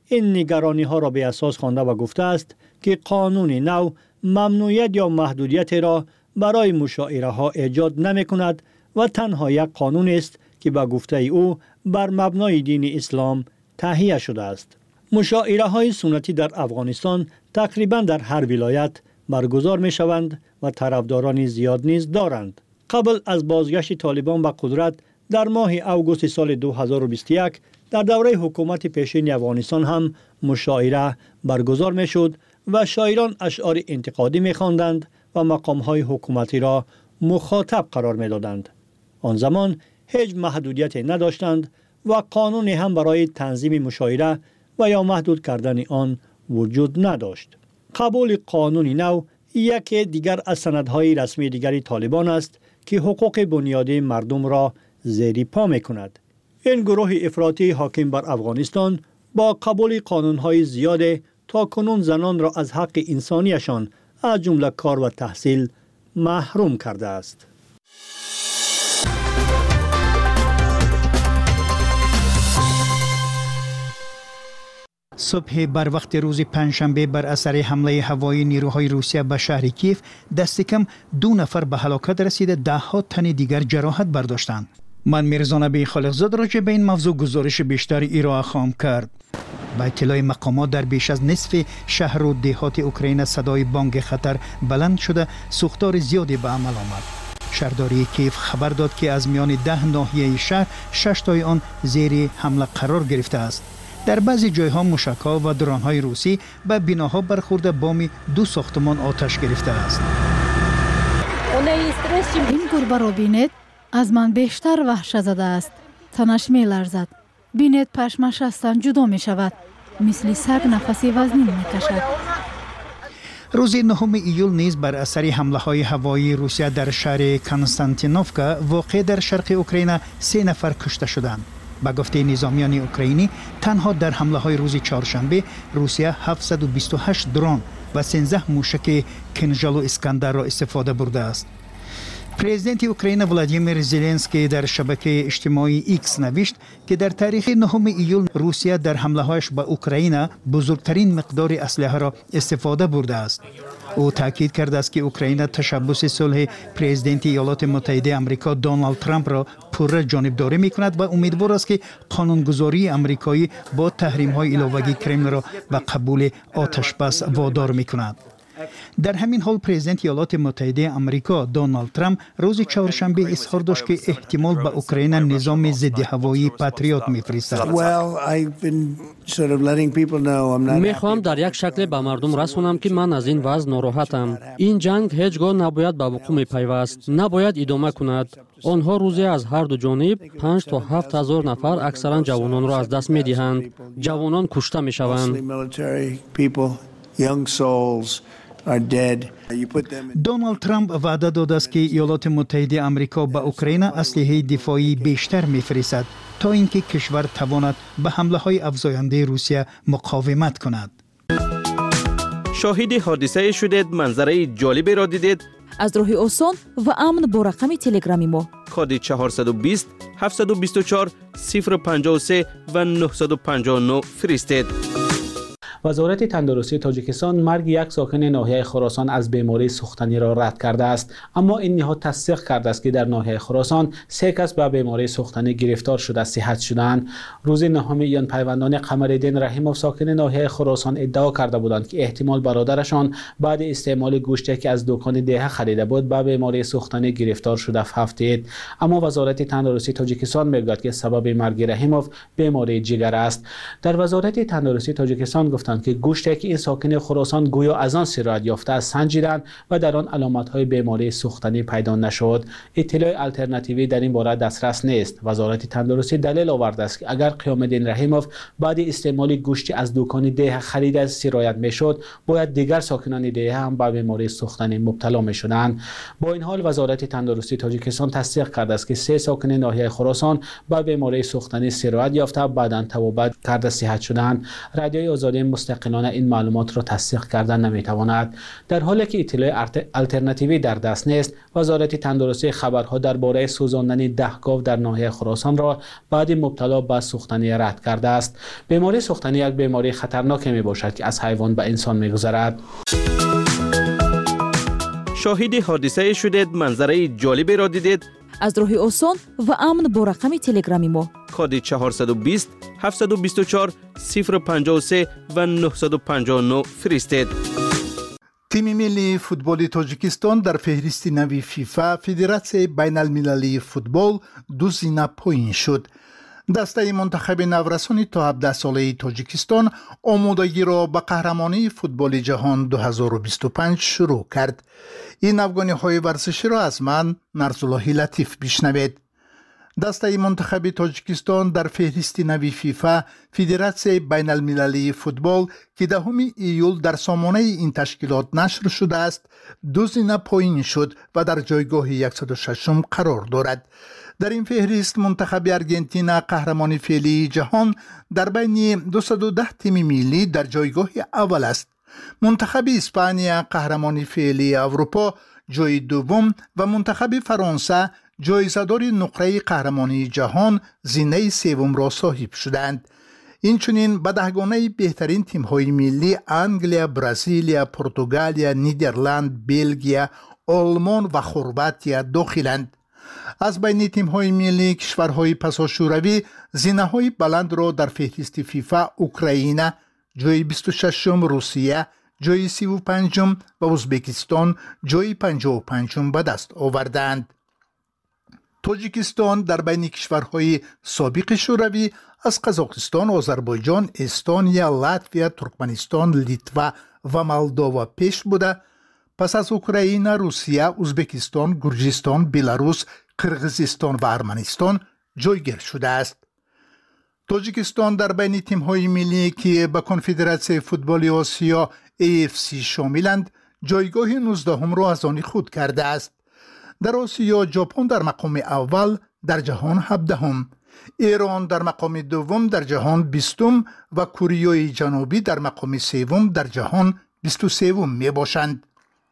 این نگرانی ها را به اساس خوانده و گفته است که قانون نو ممنوعیت یا محدودیت را برای مشاعره ها ایجاد نمی کند و تنها یک قانون است که به گفته او بر مبنای دین اسلام تهیه شده است. مشاعره های سنتی در افغانستان تقریبا در هر ولایت برگزار می شوند و طرفداران زیاد نیز دارند. قبل از بازگشت طالبان به قدرت در ماه اوگوست سال دو هزار و بیست و یک در دوره حکومت پیشین افغانستان هم مشاعره برگزار می شد و شاعران اشعار انتقادی می خواندند و مقام های حکومتی را مخاطب قرار می دادند. آن زمان هیچ محدودیتی نداشتند و قانون هم برای تنظیم مشاعره و یا محدود کردن آن وجود نداشت. قبول قانون نو یکی دیگر از سندهای رسمی دیگری طالبان است که حقوق بنیادی مردم را زیر پا می کند. این گروه افراطی حاکم بر افغانستان با قبول قانونهای زیاد تا کنون زنان را از حق انسانیشان از جمله کار و تحصیل محروم کرده است. صبح بر وقت روز پنجشنبه بر اثر حمله هوایی نیروهای روسیه به شهر کیف دست کم دو نفر به هلاکت رسیده، ده ها تن دیگر جراحت برداشتند. من میرزا نبی خالقزاد راجع به این موضوع گزارش بیشتری ارائه خواهم کرد. با اطلاع مقامات در بیش از نصف شهر و دهات اوکراین صدای بانگ خطر بلند شده، سوختار زیادی به عمل آمد. شهرداری کیف خبر داد که از میان ده ناحیه شهر شش تای آن زیر حمله قرار گرفته است. در بعضی جایها موشک‌ها و درون‌های روسی به بناها برخورده بام دو ساختمان آتش گرفته است. این گربه را بینید، از من بیشتر وحشت زده است. تنش می لرزد. بینید پشمش از تن جدا می شود. مثل سگ نفسی وزنی می کشد. روز نهم ایول نیز بر اثر حمله های هوایی روسیه در شهر کنستانتینوفکا واقع در شرق اوکراین سه نفر کشته شدند. با گفته نظامیان اوکراینی تنها در حمله های روز چهارشنبه روسیه هفتصد و بیست و هشت درون و سیزده موشک کنژال و اسکندر را استفاده برده است. پرزیدنت اوکراین ولادیمیر زلنسکی در شبکه اجتماعی ایکس نوشت که در تاریخ نهم ایول روسیه در حمله هایش به اوکراین بزرگترین مقدار اسلحه را استفاده برده است. او تاکید کرده است که اوکراین تشبث صلح پرزیدنت ایالات متحده آمریکا دونالد ترامپ را پرره جانبداری می‌کند و امیدوار است که قانونگذاری آمریکایی با تحریم‌های علاوه‌ای کرملین را به قبول آتشبس وادار می‌کند. در همین حال پرزیدنت ایالات متحده آمریکا دونالد ترامپ روز چهارشنبه اظهار داشت که احتمال به اوکراین نظام ضد هوایی پاتریوت می‌فرستد. می‌خوام در یک شکل به مردم رسانم که من از این وضع ناراحتم. این جنگ هیچگاه نباید به وقوع می‌پیوست، نباید ادامه کند. آنها روزی از هر دو جانب پنج تا هفت هزار نفر اکثرا جوانان را از دست می‌دهند. جوانان کشته می‌شوند. دونالد ترامپ وعده داده است که ایالات متحده آمریکا به اوکراین اسلحه دفاعی بیشتر می‌فرستد تا اینکه کشور تواند به حمله‌های افزاینده روسیه مقاومت کند. شاهد حادثه شدید، منظره جالبی را دیدید؟ از راه آسان و امن با رقم تلگرامی ما کد چهارصد و بیست هفتصد و بیست و چهار صفر پنجاه و سه و نهصد و پنجاه و نه فرستید. وزارت تندرستی تاجیکستان مرگ یک ساکن ناحیه خراسان از بیماری سوختنی را رد کرده است، اما این نهاد تصدیق کرده است که در ناحیه خراسان سه کس به بیماری سوختنی گرفتار شده صحت شدند. روز نهم ایان پیوندان قمرالدین رحیموف ساکن ناحیه خراسان ادعا کرده بودند که احتمال برادرشان بعد استعمال گوشتی که از دکان دیه خریده بود به بیماری سوختنی گرفتار شده هفتید. اما وزارت تندرستی تاجیکستان میگوید که سبب مرگ رحیموف بیماری جگر است. در وزارت تندرستی تاجیکستان گفتند که گوشتی که این ساکن خراسان گویا از آن سرایت یافته است سنجیدند و در آن علامت‌های بیماری سوختنی پیدا نشد. اطلاع الटरनेटिوی در این باره دسترس نیست. وزارت تندرستی دلیل آورده است که اگر قیام الدین رحیموف بعد استعمال گوشتی از دکان دیه خریده سرایت میشد، باید دیگر ساکنان دیه هم به بیماری سوختنی مبتلا میشدند. با این حال وزارت تندرستی تاجیکستان تصدیق کرده است که سه ساکن ناحیه خراسان به بیماری سوختنی سرایت یافته بعداً توبه کرده صحت شدند. رادیوی آزادی مستقلانه این معلومات را تصدیق کردن نمیتواند. در حالی که اطلاع الترناتیوی در دست نیست، وزارت تندرستی خبرها درباره سوزاندن ده گاو در ناحیه خراسان را بعد مبتلا به سوختنی رد کرده است. بیماری سوختنی یک بیماری خطرناک می باشد که از حیوان به انسان می گذرد. شاهد حادثه شدید، منظره جالبی را دیدید؟ از راه آسان و امن با رقم تلگرامی ما کد چهارصد و بیست هفتصد و بیست و چهار صفر پنجاه و سه و نهصد و پنجاه و نه فرستید. تیم ملی فوتبال تاجیکستان در فهرست نوی فیفا فدراسیون بین المللی فوتبال دو زینه پایین شد. دسته منتخب نورسانی تا هفده ساله تاجیکستان آمادگی را به قهرمانی فوتبال جهان دو هزار و بیست و پنج شروع کرد. این افغانی های ورزشی را از من نرسالله لطیف بشنوید. دسته منتخب تاجیکستان در فهرست نوی فیفا فدراسیون بین المللی فوتبال که دهم ایول در سامانه این تشکیلات نشر شده است دو زینه پایین شد و در جایگاه صد و شش قرار دارد. در این فهرست منتخب ارژانتین قهرمان فعلی جهان در بین دویست و ده تیم ملی در جایگاه اول است. منتخب اسپانیا قهرمان فعلی اروپا جای دوم و منتخب فرانسه جایزه‌دار نقره قهرمانی جهان زینه سوم را صاحب شدند. اینچنین به دهگانه بهترین تیم‌های ملی انگلیا، برزیلیا، پرتغالیا، نیدرلند، بلژیا، آلمان و خرواتی داخلند. از بین تیم‌های ملی کشورهای پساشوروی زینه‌های بلند را در فهرست فیفا اوکراین جای بیست و ششم، روسیه جای سی و پنجم و ازبکستان جای پنجاه و پنجم به دست آوردند. تاجیکستان در بین کشورهای سابق شوروی از قزاقستان، آذربایجان، استونیا، لاتویا، ترکمنستان، لیتوا و مولداوا پیش بوده. پس از اوکراین، روسیه، ازبکستان، گرجستان، بلاروس، قرغیزستان و ارمنستان جایگیر شده است. تاجیکستان در بین تیم‌های ملی که به کنفدراسیون فوتبال آسیا ای اف سی شاملند جایگاه نوزدهم را از آن خود کرده است. در آسیا ژاپن در مقام اول در جهان هفدهم، ایران در مقام دوم در جهان بیستم و کره جنوبی در مقام سوم در جهان بیست و سوم می باشند.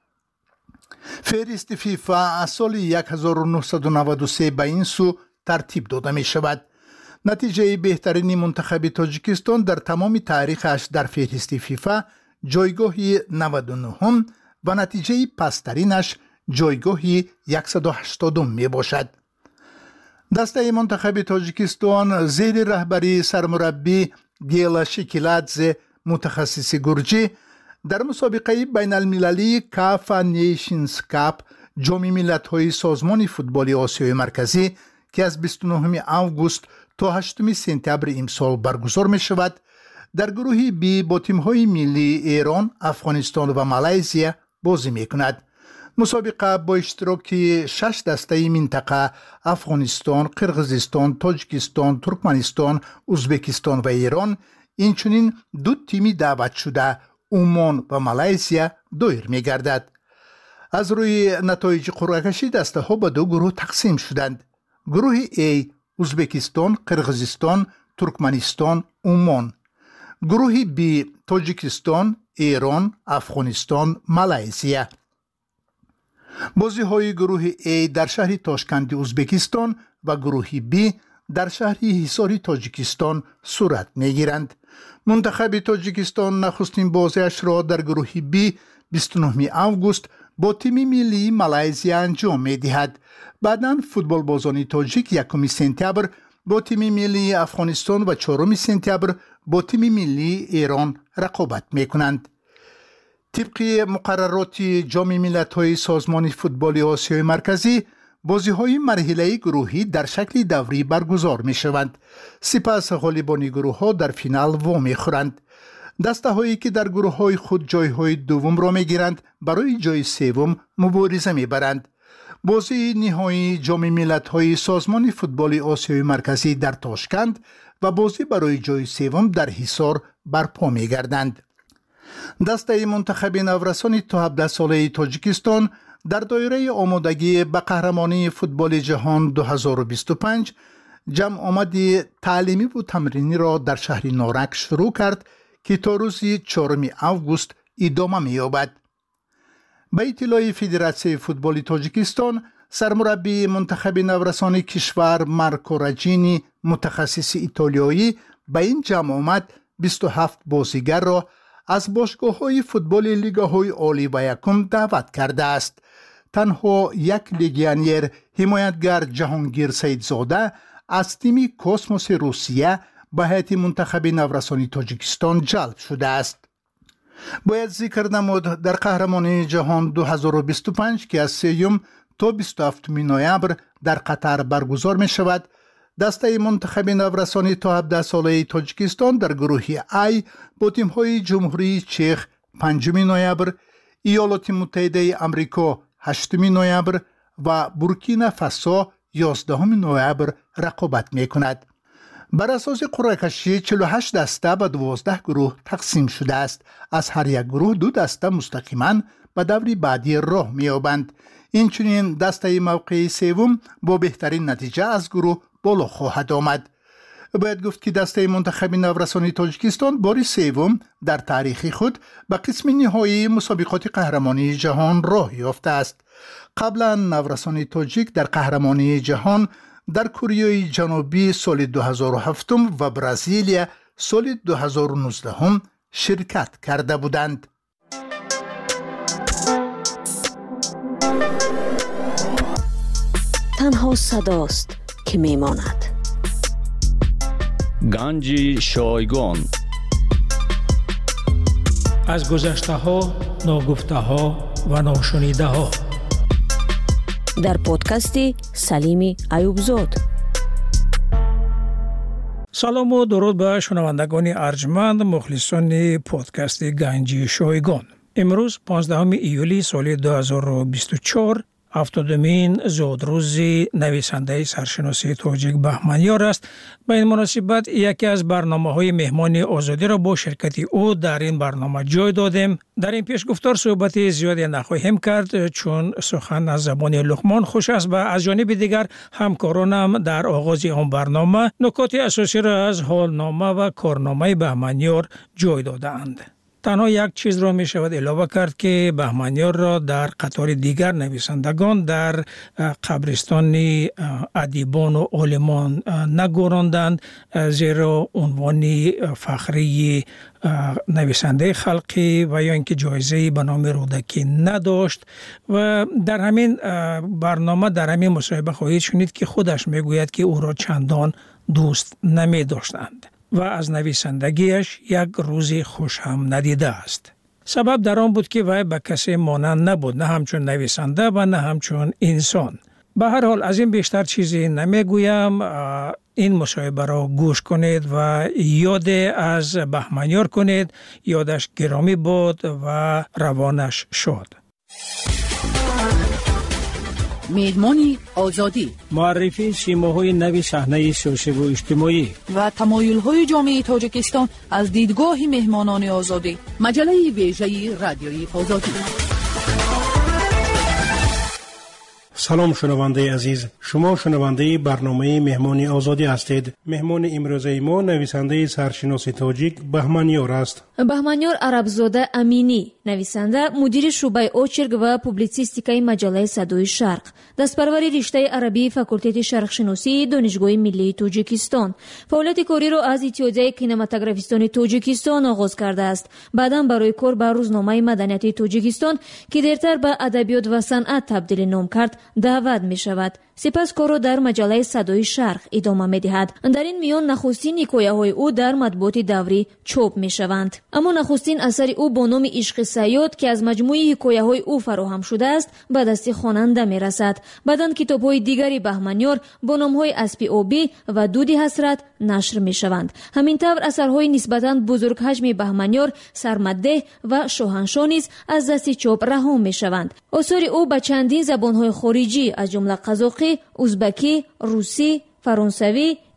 فهرست فیفا از سال هزار و نهصد و نود و سه به این سو ترتیب داده می شود. نتیجه بهترین منتخب تاجیکستان در تمام تاریخش در فهرست فیفا جایگاه نود و نهم و نتیجه پسترینش جایگاه صد و هشتاد می باشد. دسته منتخب تاجیکستان زیر رهبری سرمربی گیلا شکیلادزه متخصص گرجی در مسابقه بین المللی کاف نیشنز کاپ جام ملت‌های سازمان فوتبال آسیای مرکزی که از بیست و نهم آگوست تا هشتم سپتامبر امسال برگزار می شود در گروه بی با تیم‌های ملی ایران، افغانستان و مالزیا بازی می کند. مسابقه با اشتراک شش دسته منطقه افغانستان، قرغیزستان، تاجیکستان، ترکمنستان، ازبکستان و ایران اینچنین دو تیمی دعوت شده عمان و مالزیا دایر می گردد. از روی نتایج قرعه کشی دسته ها به دو گروه تقسیم شدند. گروه A ازبکستان، قرغیزستان، ترکمنستان، عمان. گروه B تاجیکستان، ایران، افغانستان، مالزیا. بازی های گروه A در شهر تاشکند ازبکستان و گروه B در شهر حصار تاجیکستان صورت می گیرند. منتخب تاجیکستان نخستین بازیش را در گروه B بیست و نهم آگوست با تیم ملی مالزیا انجام می دهد. بعداً فوتبال بازان تاجیک یکم سپتامبر با تیم ملی افغانستان و چهارم سپتامبر با تیم ملی ایران رقابت می کنند. طبق مقررات جام ملت‌های سازمان فوتبال آسیای مرکزی بازی‌های مرحله گروهی در شکل دوری برگزار می‌شوند. سپس غالبان گروه‌ها در فینال وا می‌خورند. دسته‌هایی که در گروه‌های خود جای‌های دوم را می‌گیرند برای جای سوم مبارزه می‌برند. بازی نهایی جام ملت‌های سازمان فوتبال آسیای مرکزی در تاشکند و بازی برای جای سوم در حصار برپا می‌گردند. دسته منتخب نورسان تا هفده ساله تاجیکستان در دایره آمادگی به قهرمانی فوتبال جهان دو هزار و بیست و پنج جمع آمد تعلیمی و تمرینی را در شهر نارک شروع کرد که تا روز چهارم آگوست ادامه می‌یابد. به اطلاع فدراسیون فوتبال تاجیکستان، سرمربی منتخب نورسان کشور مارکو راجینی متخصص ایتالیایی به این جمع آمد بیست و هفت بازیگر را از باشگاه‌های فوتبال لیگ‌های عالی و یکم دعوت کرده است. تنها یک لیگیونر حمایتگر جهانگیر سیدزاده از تیم کوسموس روسیه به هیئت منتخب نورسان تاجیکستان جلب شده است. باید ذکر نمود در قهرمانی جهان دو هزار و بیست و پنج که از سوم تا بیست و هفتم نوامبر در قطر برگزار می شود، دسته منتخب نورسان تا هفده ساله تاجیکستان در گروه ای با تیم‌های جمهوری چک پنجم نوامبر، ایالات متحده آمریکا هشتم نوامبر و بورکینا فاسو یازدهم نوامبر رقابت می کند. بر اساس قرعه کشی چهل و هشت دسته به دوازده گروه تقسیم شده است. از هر یک گروه دو دسته مستقیما به دور بعدی راه می‌یابند. اینچنین دسته موقع سوم با بهترین نتیجه از گروه بالا خواهد آمد. باید گفت که دسته منتخب نورسان تاجیکستان بار سوم در تاریخ خود به قسم نهایی مسابقات قهرمانی جهان راه یافته است. قبلا نورسان تاجیک در قهرمانی جهان در کره جنوبی سال دو هزار و هفت و برزیل سال دو هزار و نوزده هم شرکت کرده بودند. تنها صداست که میماند. گنج شایگان. از گذشته ها، ناگفته ها و ناشنیده ها. در پادکستی سلیمی ایوبزاد. سلام و درود به شنوندگان ارجمند مخلصان پادکست گنج شایگان. امروز پانزدهم ایولی سال دو هزار و بیست و چهار، هفتادمین زادروز نویسنده سرشناسی تاجیک بهمنیار است. به این مناسبت یکی از برنامه‌های مهمان آزادی را با شرکت او در این برنامه جای دادیم. در این پیشگفتار صحبت زیادی نخواهیم کرد چون سخن از زبان لقمان خوش است و از جانب دیگر همکارانم در آغاز آن برنامه نکات اساسی را از حالنامه و کارنامه بهمنیار جای داده‌اند. تنها یک چیز را می شود علاوه کرد که بهمنیار را در قطار دیگر نویسندگان در قبرستان ادیبان و عالمان نگذاردند، زیرا عنوان فخری نویسنده خلقی و یا اینکه جایزه به نام رودکی نداشت. و در همین برنامه در همین مصاحبه خواهید شنید که خودش می گوید که او را چندان دوست نمی داشتند و از نویسندگیش یک روزی خوش هم ندیده است. سبب در آن بود که وی به کسی مانند نبود، نه همچون نویسنده و نه همچون انسان. به هر حال از این بیشتر چیزی نمیگویم. این مصاحبه را گوش کنید و یاد از بهمنیار کنید. یادش گرامی بود و روانش شاد. مهمانی آزادی، معرفی شیماهای نوی صحنه سیاسی و اجتماعی و تمایل‌های جامعه تاجیکستان از دیدگاه مهمانان آزادی. مجله ویژه رادیوی آزادی. سلام شنونده عزیز، شما شنونده برنامه مهمانی آزادی هستید. مهمان امروزه ما نویسنده سرشناسی تاجیک بهمنیار است. بهمنیار عربزاده امینی، نویسنده، مدیر شعبه اوچرگ و پوبلیسیستیکای مجله صدای شرق، دستپروری رشته عربی فاکولته شرق شناسی دانشگاه ملی تاجیکستان. فعالیت کاری را از اتحادیه کینماتوگرافیستان تاجیکستان آغاز کرده است. بعداً برای کار به روزنامه مدنیت تاجیکستان که دیرتر به ادبیات و صنعت تبدیل نام کرد دعوت می شود. سپس کار را در مجله صدای شرق ادامه می دهد. در این میان نخستین حکایه های او در مطبوعات دوری چاپ می شوند. اما نخستین اثر او با نام عشق صیاد که از مجموعه حکایه های او فراهم شده است به دست خواننده می رسد. بعداً کتاب های دیگری بهمنیار با نام های اسب آبی و دود حسرت نشر می شوند. همینطور اثرهای نسبتاً بزرگ حجم بهمنیار سرمده و شاهنشاه نیز از دست چاپ رها می شوند. آثار او به چندین زبان های خارجی از جمله قزاقی، ازبکی، روسی، فرانسوی،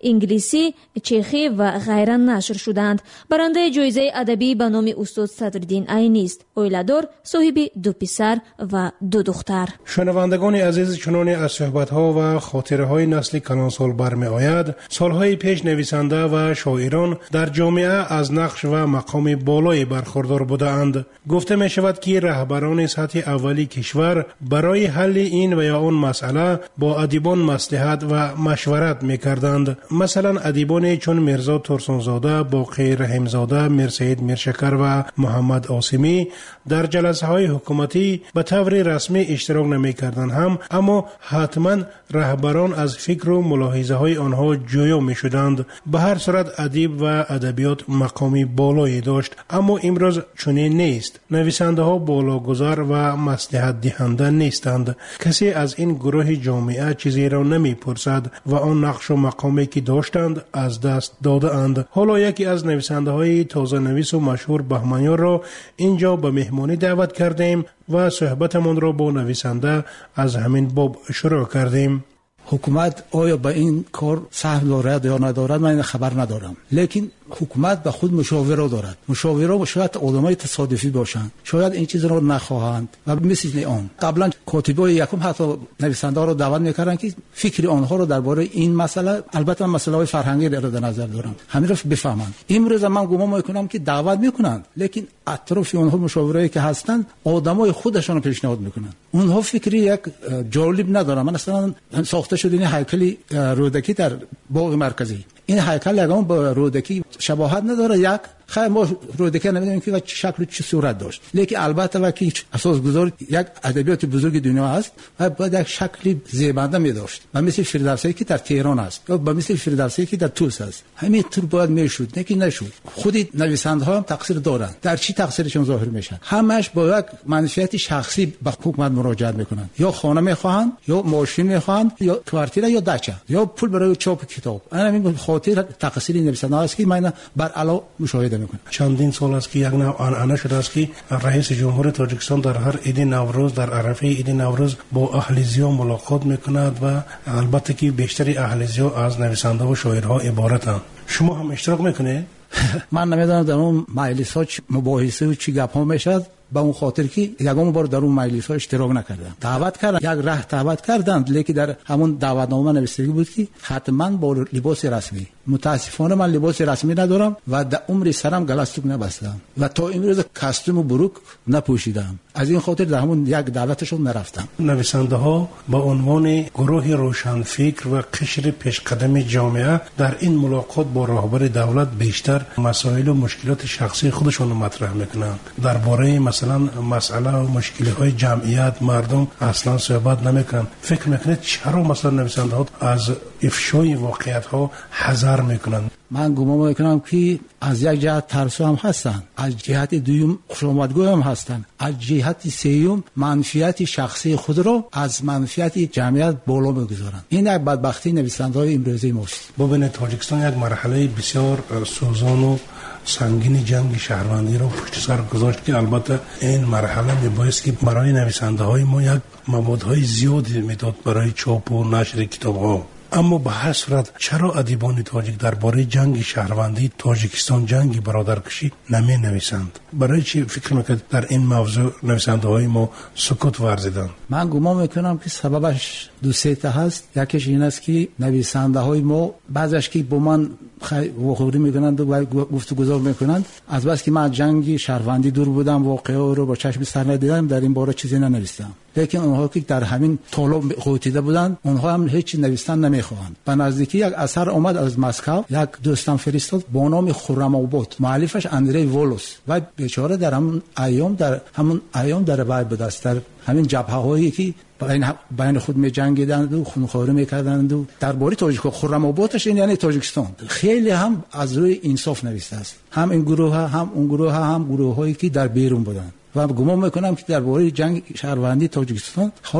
انگلیسی، چخی و غیره نشر شدند. برنده جایزه ادبی به نام استاد صدرالدین عینی است. اویلادور صاحب دو پسر و دو دختر. شنوندگان عزیز، چنان از صحبت‌ها و خاطره‌های نسل کلانسال برمی آید، سالهای پیش نویسنده و شاعران در جامعه از نقش و مقام بالایی برخوردار بودند. گفته می شود که رهبران سطح اولی کشور برای حل این و یا آن مسئله با ادیبان مصلحت و مشورت می کردند. مثلا ادیبان چون میرزا ترسونزاده، باقی رحیمزاده، میرسید میرشکر و محمد عاصمی در جلسه های حکومتی به طور رسمی اشتراک نمی کردند هم، اما حتما رهبران از فکر و ملاحظه های آنها جویا می شدند. به هر صورت ادیب و ادبیات مقامی بالایی داشت، اما امروز چنین نیست. نویسنده ها بالاگذار و مصلحت دهنده نیستند. کسی از این گروه جامعه چیزی را نمی پرسد و آن نقش و مقامی که داشتند از دست داده اند. حالا یکی از نویسنده های تازه نویس و مشهور بهمنیار را اینجا به مهمانی دعوت کردیم و صحبتمان را با نویسنده از همین باب شروع کردیم. حکومت آیا به این کار سهم دارد یا ندارد من خبر ندارم، لیکن حکومت به خود مشاوره دارد. مشاوره شاید آدمای تصادفی باشند، شاید این چیز را نخواهند و مثل آن قبلا کاتبای یکم حتی نویسنده را دعوت میکردند که فکر آنها را درباره این مسئله، البته مسئله های فرهنگی را در نظر دارم، همین را بفهمند. امروز من گمان میکنم که دعوت میکنند، لیکن اطراف آنها مشاورایی که هستند آدمای خودشان را پیشنهاد میکنند. اونها فکری یک جالب ندارن. من اصلا ساخته شده این هیکل رودکی در باغ مرکزی، این هیکل یگان با رودکی شباهت نداره. یک خیلی ما رودکی نمیدونیم که چه شکل و چه صورت داشت، لیکن البته وقتی اساسگذار یک ادبیات بزرگ دنیا است و باید یک شکل زیبنده می داشت، و مثل فردوسی که در تهران است یا با مثل فردوسی که در توس است، همین طور باید میشد، نه که نشد. خود نویسنده ها هم تقصیر دارند. در چی تقصیرشون ظاهر میشه؟ همش با یک منفعت شخصی به حکومت مراجعه میکنند، یا خانه میخواهند یا ماشین میخواهند یا کوارتیر یا دچه یا پول برای چاپ کتاب. همین خاطر تقصیر نویسنده است که من بر علا مشاهده میکنم. چندین سال است که یک نوع آنعنه شده است که رئیس جمهور تاجیکستان در هر عید نوروز، در عرفه عید نوروز با اهلیزیا ملاقات میکند و البته که بیشتری اهلیزیا از نویسنده و شاعرها عبارتند. شما هم اشتراک میکنید؟ من نمیدونم در اون مجلس ها مباحثه و چی گپ ها میشد، با اون خاطر که یگام بار در اون مجلس ها اشتراک نکردم. دعوت کردن، یک راه دعوت کردند، لیکن در همون دعوتنامه نوشته بود که حتما با لباس رسمی. متاسفانه من لباس رسمی ندارم و در عمر سرم گلاستوک نبستم و تا امروز کاستوم و بروک نپوشیدم. از این خاطر در همون یک دعوتشون نرفتم. نویسنده ها با عنوان گروه روشنفکر و قشر پیشقدم جامعه در این ملاقات با رهبر دولت بیشتر مسائل و مشکلات شخصی خودشون رو مطرح میکنند. درباره مثلا مسئله و مشکلات جمعیت مردم اصلا صحبت نمیکنند. فکر میکنید چرا مثلا نویسنده ها از افشای واقعیت ها حذر میکنند؟ من گمان میکنم که از یک جهت ترسو هم هستند، از جهت دوم خوشامدگو هم هستند، از جهت سوم منفعت شخصی خود را از منفعت جمعیت بالا میگذارند. این یک بدبختی نویسنده‌های امروزی ماست. ببینید تاجیکستان یک مرحله بسیار سوزان و سنگین جنگ شهروندی را پشت سر گذاشت که البته این مرحله میبایست که برای نویسنده های ما یک موادهای زیادی میداد برای چاپ و نشر کتاب ها. اما به هر صورت چرا ادیبان تاجیک درباره جنگ شهروندی تاجیکستان، جنگ برادرکشی نمی نویسند؟ برای چی فکر میکنید در این موضوع نویسنده های ما سکوت ورزیدند؟ من گمان میکنم که سببش دو سه تا هست. یکیش این است که نویسنده های ما بعضیش که با من واقعی میکنند و گفتگو میکنند، از بس که من جنگ شهروندی دور بودم، واقعه رو با چشم سر ندیدم، در این باره چیزی ننوشتم. لیکن اونها که در همین طالب قوتیده بودند، اونها هم هیچ نوشتن نمیخواهند. به نزدیکی یک اثر اومد از مسکو، یک دوستم فرستاد با نام خرم آباد، مؤلفش اندری وولوس، و بیچاره در همون ایام در همون ایام در بعد به دست در همین جبهه هایی که بین بین خود می جنگیدند و خونخواری میکردند و درباره تاجیکستان خرم آبادش این یعنی تاجیکستان خیلی هم از روی انصاف نوشته است. هم این گروه ها هم اون گروه ها هم گروه هایی که در بیرون بودند و گمان میکنم که درباره جنگ شهروندی تاجیکستان حالا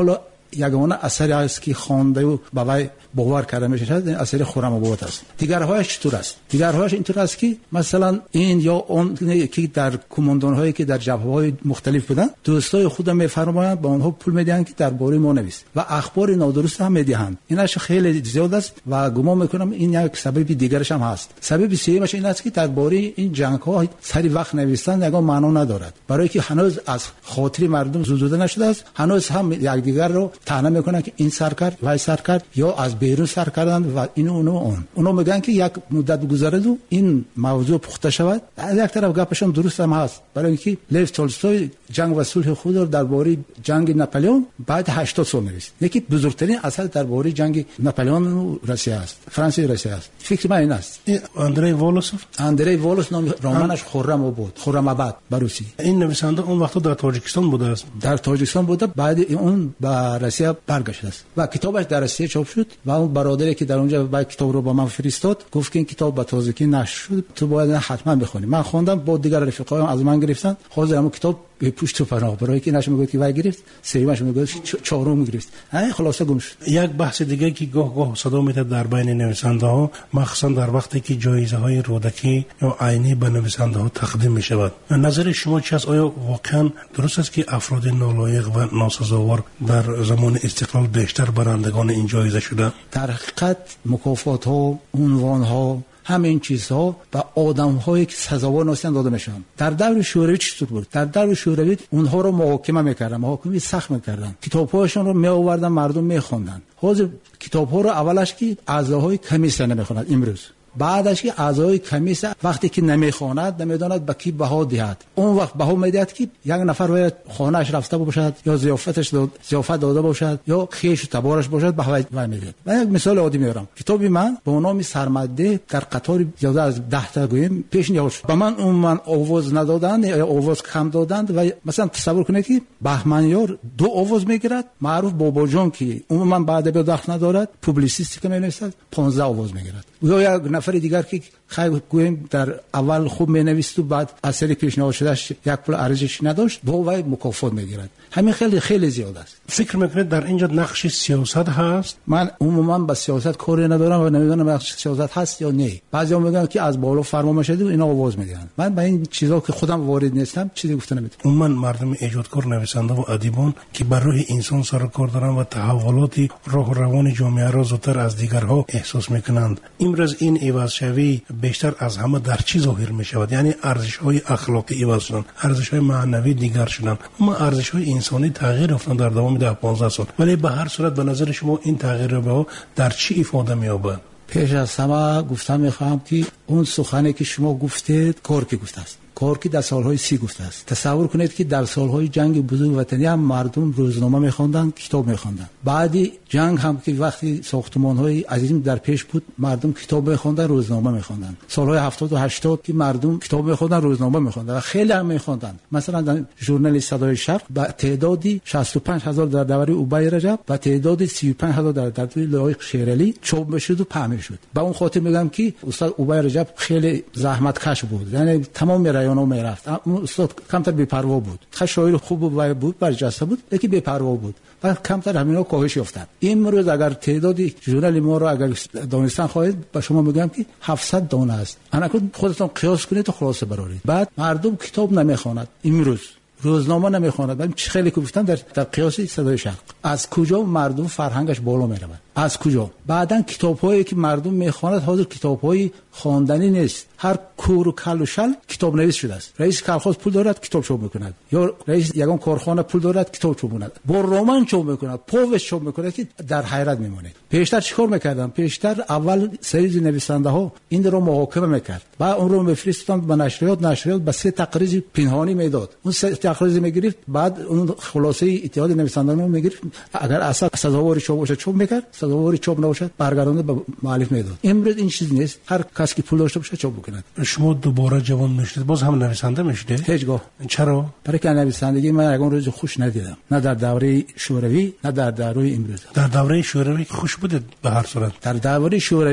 یگانه اثری است که خوانده و به وی باور کرده میشه اثر خرم آباد است. دیگرهایش چطور است؟ دیگرهایش اینطور است که مثلا این یا اون که در کماندان هایی که در جبهه های مختلف بودن دوستای خودم میفرمایند با اونها پول میدهند که درباره ما نویس و اخبار نادرست هم میدهند. اینش خیلی زیاد است و گمان میکنم این یک سبب دیگرش هم هست. سبب سومش این است که درباره این جنگ ها سری وقت نوشتن یگان معنا ندارد، برای که هنوز از خاطر مردم زدوده نشده است. هنوز هم یکدیگر رو طعنه میکنن که این سر کرد وای سر کرد یا از بیرون سر کردن و اینو اونو اون اونو میگن که یک مدت گذرد و این موضوع پخته شود. از یک طرف گپشون درست هم هست، برای اینکه لیو تولستوی جنگ و صلح خود رو درباره جنگ ناپلئون بعد هشتاد سال نوشت. یکی بزرگترین اثر درباره جنگ ناپلئون و روسیه است، فرانسه و روسیه است. فکر من این است. اندری والوسوف اندری والوس نام رمانش خرم آباد، خرم آباد بروسی. این نویسنده اون وقت در تاجیکستان بوده است. در تاجیکستان بوده، بعد اون به روسیه برگشته است و کتابش در روسیه چاپ شد و اون برادری که در اونجا با کتاب رو با من فرستاد گفت که این کتاب به تازگی نشر شد، تو باید حتما بخونی. من خوندم، با دیگر رفیقایم از من گرفتن، حاضر همون کتاب به پشت و پناه، برای که نشه میگه که وای گرفت، سومش میگه چهارم گرفت. ای خلاصه گم شد. یک بحث دیگه که گاه گاه صدا میاد در بین نویسنده ها، مخصوصا در وقتی که جایزه های رودکی یا عینی به نویسنده ها تقدیم می شود، نظر شما چی است؟ آیا واقعا درست است که افراد نالایق و ناسزاوار در زمان استقلال بیشتر برندگان این جایزه شده؟ در حقیقت مکافات ها، عنوان ها، همین چیزها به آدم‌هایی که سزاوار نیستند داده میشن. در دور شوروی چطور بود؟ در دور شوروی اونها رو محاکمه میکردن، محاکمه سخت میکردن، کتاب‌هاشون رو میآوردن مردم میخوندن. حاضر کتاب‌ها رو اولش که اعضاهای کمیسیون نمیخونند، امروز بعدش که اعضای کمیسیون وقتی که نمیخواند نمیداند به کی بها دهد، اون وقت بها میدهد که یک نفر باید خانه‌اش رفته باشد یا ضیافتش داد ضیافت داده باشد یا خیش و تبارش باشد، بها میدهد. من یک مثال عادی میارم. کتابی من با نام سرمده در قطار زیاده از ده تا گویم پیش نیاورد شد. به من اون من آواز ندادند یا آواز کم دادند و مثلا تصور کنید که بهمنیار دو آواز میگیرد، معروف بابا جان که اون من بعد به دخل ندارد، پوبلیسیستی که مینویسد پانزده آواز میگیرد. یا یک نفر دیگر که خیلی گویم در اول خوب مینویسد و بعد اثری پیشنهاد شدهش یک پول ارزش نداشت، با وی مکافات میگیرد. همین خیلی خیلی زیاد است. فکر میکنید در اینجا نقش سیاست هست؟ من عموما با سیاست کاری ندارم و نمیدونم نقش سیاست هست یا نه. بعضیا میگن که از بالا فرمان میشه و اینا آواز میدن. من با این چیزا که خودم وارد نیستم چیزی گفته نمیتونم. عموما مردم ایجادکار، نویسنده و ادیبان که بر روح انسان سر کار دارن و تحولات راه و روان جامعه را زودتر از دیگرها احساس میکنند، امروز این عوض شوی بیشتر از همه در چی ظاهر می شود؟ یعنی ارزش های اخلاقی عوض شدن، ارزش های معنوی دیگر شدن، اما ارزش های انسانی تغییر افتاد در دوام ده پانزده سال. ولی به هر صورت به نظر شما این تغییر رو در چی ifade می‌یابد؟ پیش از همه گفتم میخوام که اون سخنی که شما گفتید کار که گفته است، کار که در سالهای سی گفته است. تصور کنید که در سالهای جنگ بزرگ وطنی هم مردم روزنامه میخواندن، کتاب میخواندن. بعدی جنگ هم که وقتی ساختمان‌های عظیم در پیش بود، مردم کتاب میخواندن، روزنامه میخواندن. سالهای هفتاد و هشتاد که مردم کتاب میخواندن، روزنامه میخواندن و خیلی هم میخواندن. مثلا در ژورنال صدای شرق با تعدادی شصت و پنج هزار در دوره اوبای رجب و تعدادی سی و پنج هزار در دوره لایق شیرالی چاپ میشد و پهن میشد. با اون خاطر میگم که استاد اوبای رجب خیلی زحمت کش بود، یعنی تمام رایان‌ها میرفت. استاد کمتر بی‌پروا بود، خیلی شاعر خوب بود، برجسته بود، لیکن بی‌پروا بود و کمتر همینا کاهش یافتن. امروز اگر تعدادی ژورنال ما رو اگر دانستن خواهید، با شما میگم که هفتصد دانه است. انا خودتون قیاس کنید و خلاصه برارید. بعد مردم کتاب نمیخواند، امروز روزنامه نمیخواند. من خیلی گفتم در در قیاس صدای شرق از کجا مردم فرهنگش بالا میره؟ از کجا؟ بعدن کتاب‌هایی که مردم میخواند حاضر کتاب‌های خواندنی نیست. هر کور و کل و شل کتاب نویس شده است. رئیس کارخانه پول دارد کتاب چاپ میکند، یا رئیس یگان کارخانه پول دارد کتاب چاپ میکند، با رمان چاپ میکند، پووش چاپ میکند که در حیرت میمونید. پیشتر چیکار میکردن؟ پیشتر اول سری نویسنده ها این رو محاکمه میکرد، بعد اون رو میفرستادن به نشریات، نشریات به سه تقریر پنهانی میداد، اون سه تقریر میگرفت، بعد اون خلاصه اتحاد نویسندگان رو میگرفت، اگر اصلا سزاوار چاپ باشه چاپ میکرد، سزاوار چاپ نباشه برگردونده به مؤلف میداد. امروز این چیز نیست، هر کسی که پول داشته باشه چاپ بکنه. شما دوباره جوان میشید، باز هم نویسنده میشید؟ هیچگاه. چرا؟ برای که نویسندگی من یگان روز خوش ندیدم، نه در دوره شوروی نه در دوره امروز. در دوره شوروی خوش بود به هر صورت. در دوره شوروی هم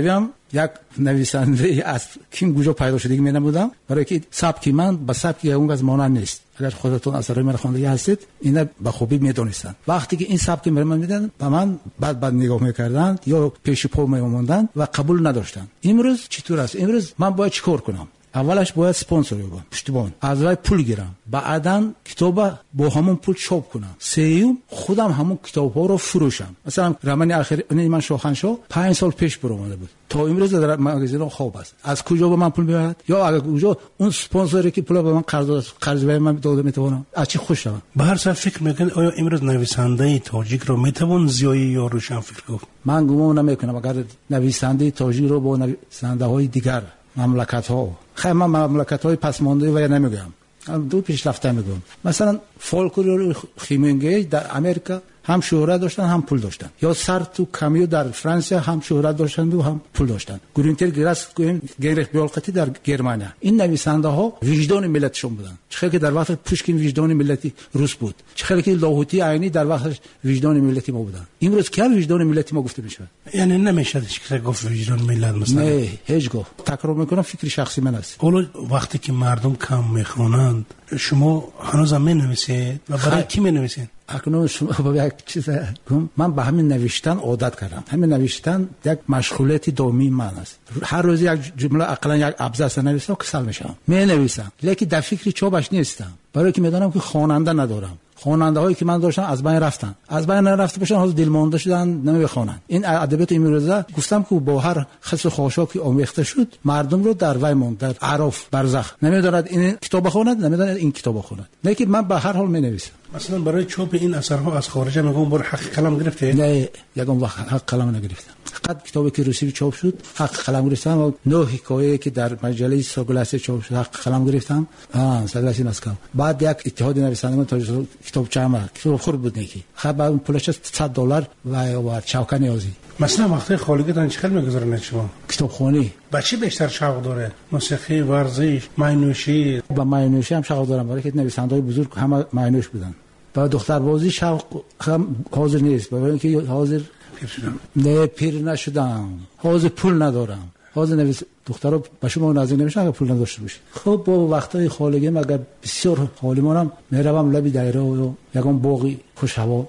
یک نویسنده از کیم کجا پیدا شدگی می نمودم، برای که سبک من با سبک اون از مانند نیست. اگر خودتون اثرای من خوانده هستید اینا به خوبی میدونستن. وقتی که این سبک من میدن به من بعد بعد نگاه میکردن یا پیش پا میموندن و قبول نداشتن. امروز چطور است؟ امروز من باید چیکار کنم؟ اولش باید اسپانسر بگم، پشتیبان، از وای پول گیرم، بعداً کتاب با همون پول چاپ کنم، سوم خودم همون کتاب ها رو فروشم. مثلا رمان اخیر من شاهنشاه پنج سال پیش برآمده بود، تا امروز در مغازه خواب است. از کجا به من پول میاد؟ یا اگر کجا اون اسپانسری که پول به من قرض قرض به من داده میتونم از چی خوش شوم؟ به هر صورت فکر میکنید آیا امروز نویسنده تاجیک رو میتوان زیایی یا روشن فکر گفت؟ من گمان نمیکنم اگر نویسنده تاجیک رو با نویسنده های دیگر مملکت ها، خیلی من مملکت های پسمانده و نمیگم، دو پیشرفته میگم. مثلا فولکلور خیمنگی در امریکا هم شهرت داشتن هم پول داشتن، یا سارتر و کامیو در فرانسه هم شهرت داشتند و هم پول داشتن، گرینتر گراس گینریخ بیالقتی در گرمانیا. این نویسنده ها وجدان ملتشون بودن. چه که در وقت پوشکین وجدان ملتی روس بود، چه که لاهوتی عینی در وقت وجدان ملتی ما بودن. امروز که وجدان ملتی ما گفته میشه؟ یعنی نمیشه که گفت وجدان ملت مثلا. نه هیچ گفت. تکرار میکنم فکر شخصی من است. حالا وقتی که مردم کم میخوانند شما هنوز هم مینویسید و برای کی مینویسید؟ اکنون شما با یک چیز من به همین نوشتن عادت کردم. همین نوشتن یک مشغولیت دائمی من است. هر روز یک جمله اقلا یک ابزار نویسم کسل میشم، می نویسم، لیکن در فکر چوبش نیستم، برای که میدونم که خواننده ندارم. خواننده هایی که من داشتم از بین رفتن، از بین رفته باشن، حالا دلمانده شدن نمیخوانن. این ادبیات امروزه گفتم که با هر خصل خاشاکی آمیخته شد مردم رو در وی ماند، در عرف برزخ. نمیدوند این کتاب بخواند، نمیدوند این کتاب بخواند، لیکن من به هر حال می نویسم. مثلا برای چاپ این اثرها از خارج میگم بر حق قلم گرفته؟ نه یگان وقت حق قلم نگرفتم. فقط کتابی که روسی چاپ شد حق قلم گرفتم و نه حکایه که در مجله ساگلاسی چاپ شد حق قلم گرفتم. آ ساگلاسی مسکو. بعد یک اتحاد نویسندگان تا کتاب چهار کتاب خورد بود نکی. خب بعد پولش صد دلار و چاوکا نیازی. مثلا وقتی خالگیتان چقدر میگذارن شما؟ کتابخوانی. با چی بیشتر شوق داره؟ موسیقی، ورزش، معنوشی؟ با معنوشی هم شوق دارم، برای که نویسنده‌های بزرگ همه معنوش بودن. با دختربازی شوق هم حاضر نیست، برای اینکه حاضر پیر شدم. نه پیر نشدم، حاضر پول ندارم. حاضر نویس دخترها به شما نازک نمیشن اگر پول نداشته باشی. خب با وقتای خالگی مگر بسیار حالیمونم میروم لبی دایره و یگان باقی خوش هوا.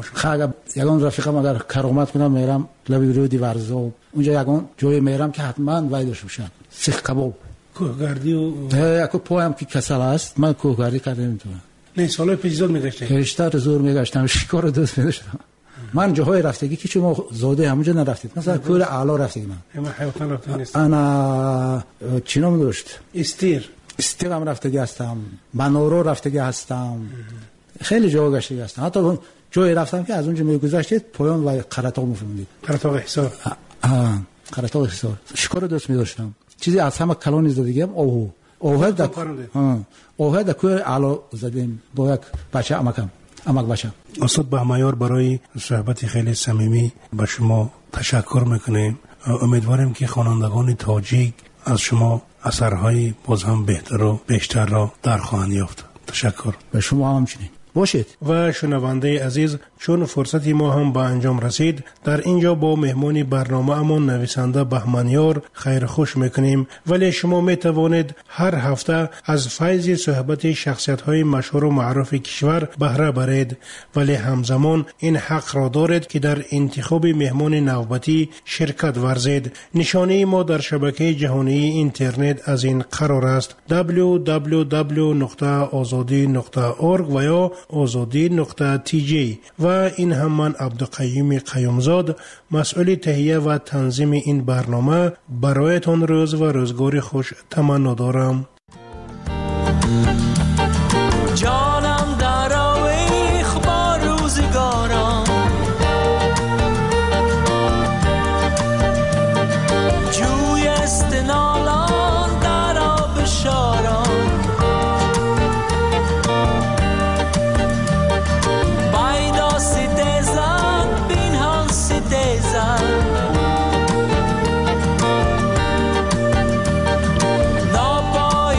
خب یگان رفیقم اگر کرامت کنم میرم لبی رودی ورزا، اونجا یگان جای میرم که حتما وای داشته باشن. سیخ کباب. کوهگردی و نه اگه پایم که کسل است من کوهگردی کردم نمیتونم. نه سالای پیش زور میگشتم. بیشتر زور میگشتم، شکار دوست می‌داشتم. من جاهای رفتگی که شما زاده همونجا نرفتید، مثلا کوه اعلا رفتید. من من حیوان رفتم نیست. انا چی نام داشت؟ استیر. استیر هم رفتگی هستم، منورو رفتگی هستم، خیلی جا گشته هستم. حتی جایی رفتم که از اونجا میگذشتید پایان و قرطاق میفهمید. قرطاق حصار. آه قرطاق حصار. شکار دوست می‌داشتم. چیزی از همه کلان زدگی هم اوه اوه در اوه در کوه اعلا زدیم با یک بچه امکم امک بچه. استاد بهمایار برای صحبت خیلی صمیمی به شما تشکر میکنیم. امیدواریم که خوانندگان تاجیک از شما اثرهای باز هم بهتر و بیشتر را در خواهند یافت. تشکر. به شما همچنین. باشید. و شنونده عزیز، چون فرصتی ما هم به انجام رسید، در اینجا با مهمانی برنامه امان نویسنده بهمنیار خیر خوش میکنیم. ولی شما میتوانید هر هفته از فیض صحبت شخصیت های مشهور و معروف کشور بهره برید، ولی همزمان این حق را دارید که در انتخاب مهمان نوبتی شرکت ورزید. نشانه ما در شبکه جهانی اینترنت از این قرار است: دبلیو دبلیو دبلیو نقطه آزادی نقطه اورگ و یا آزادی نقطه تی جی. و این هم من عبدالقیوم قیومزاد، مسئول تهیه و تنظیم این برنامه، برایتان روز و روزگار خوش تمنا دارم. جانم در آویخ با روزگارم، جوی استنالان در آب شارم، ناپای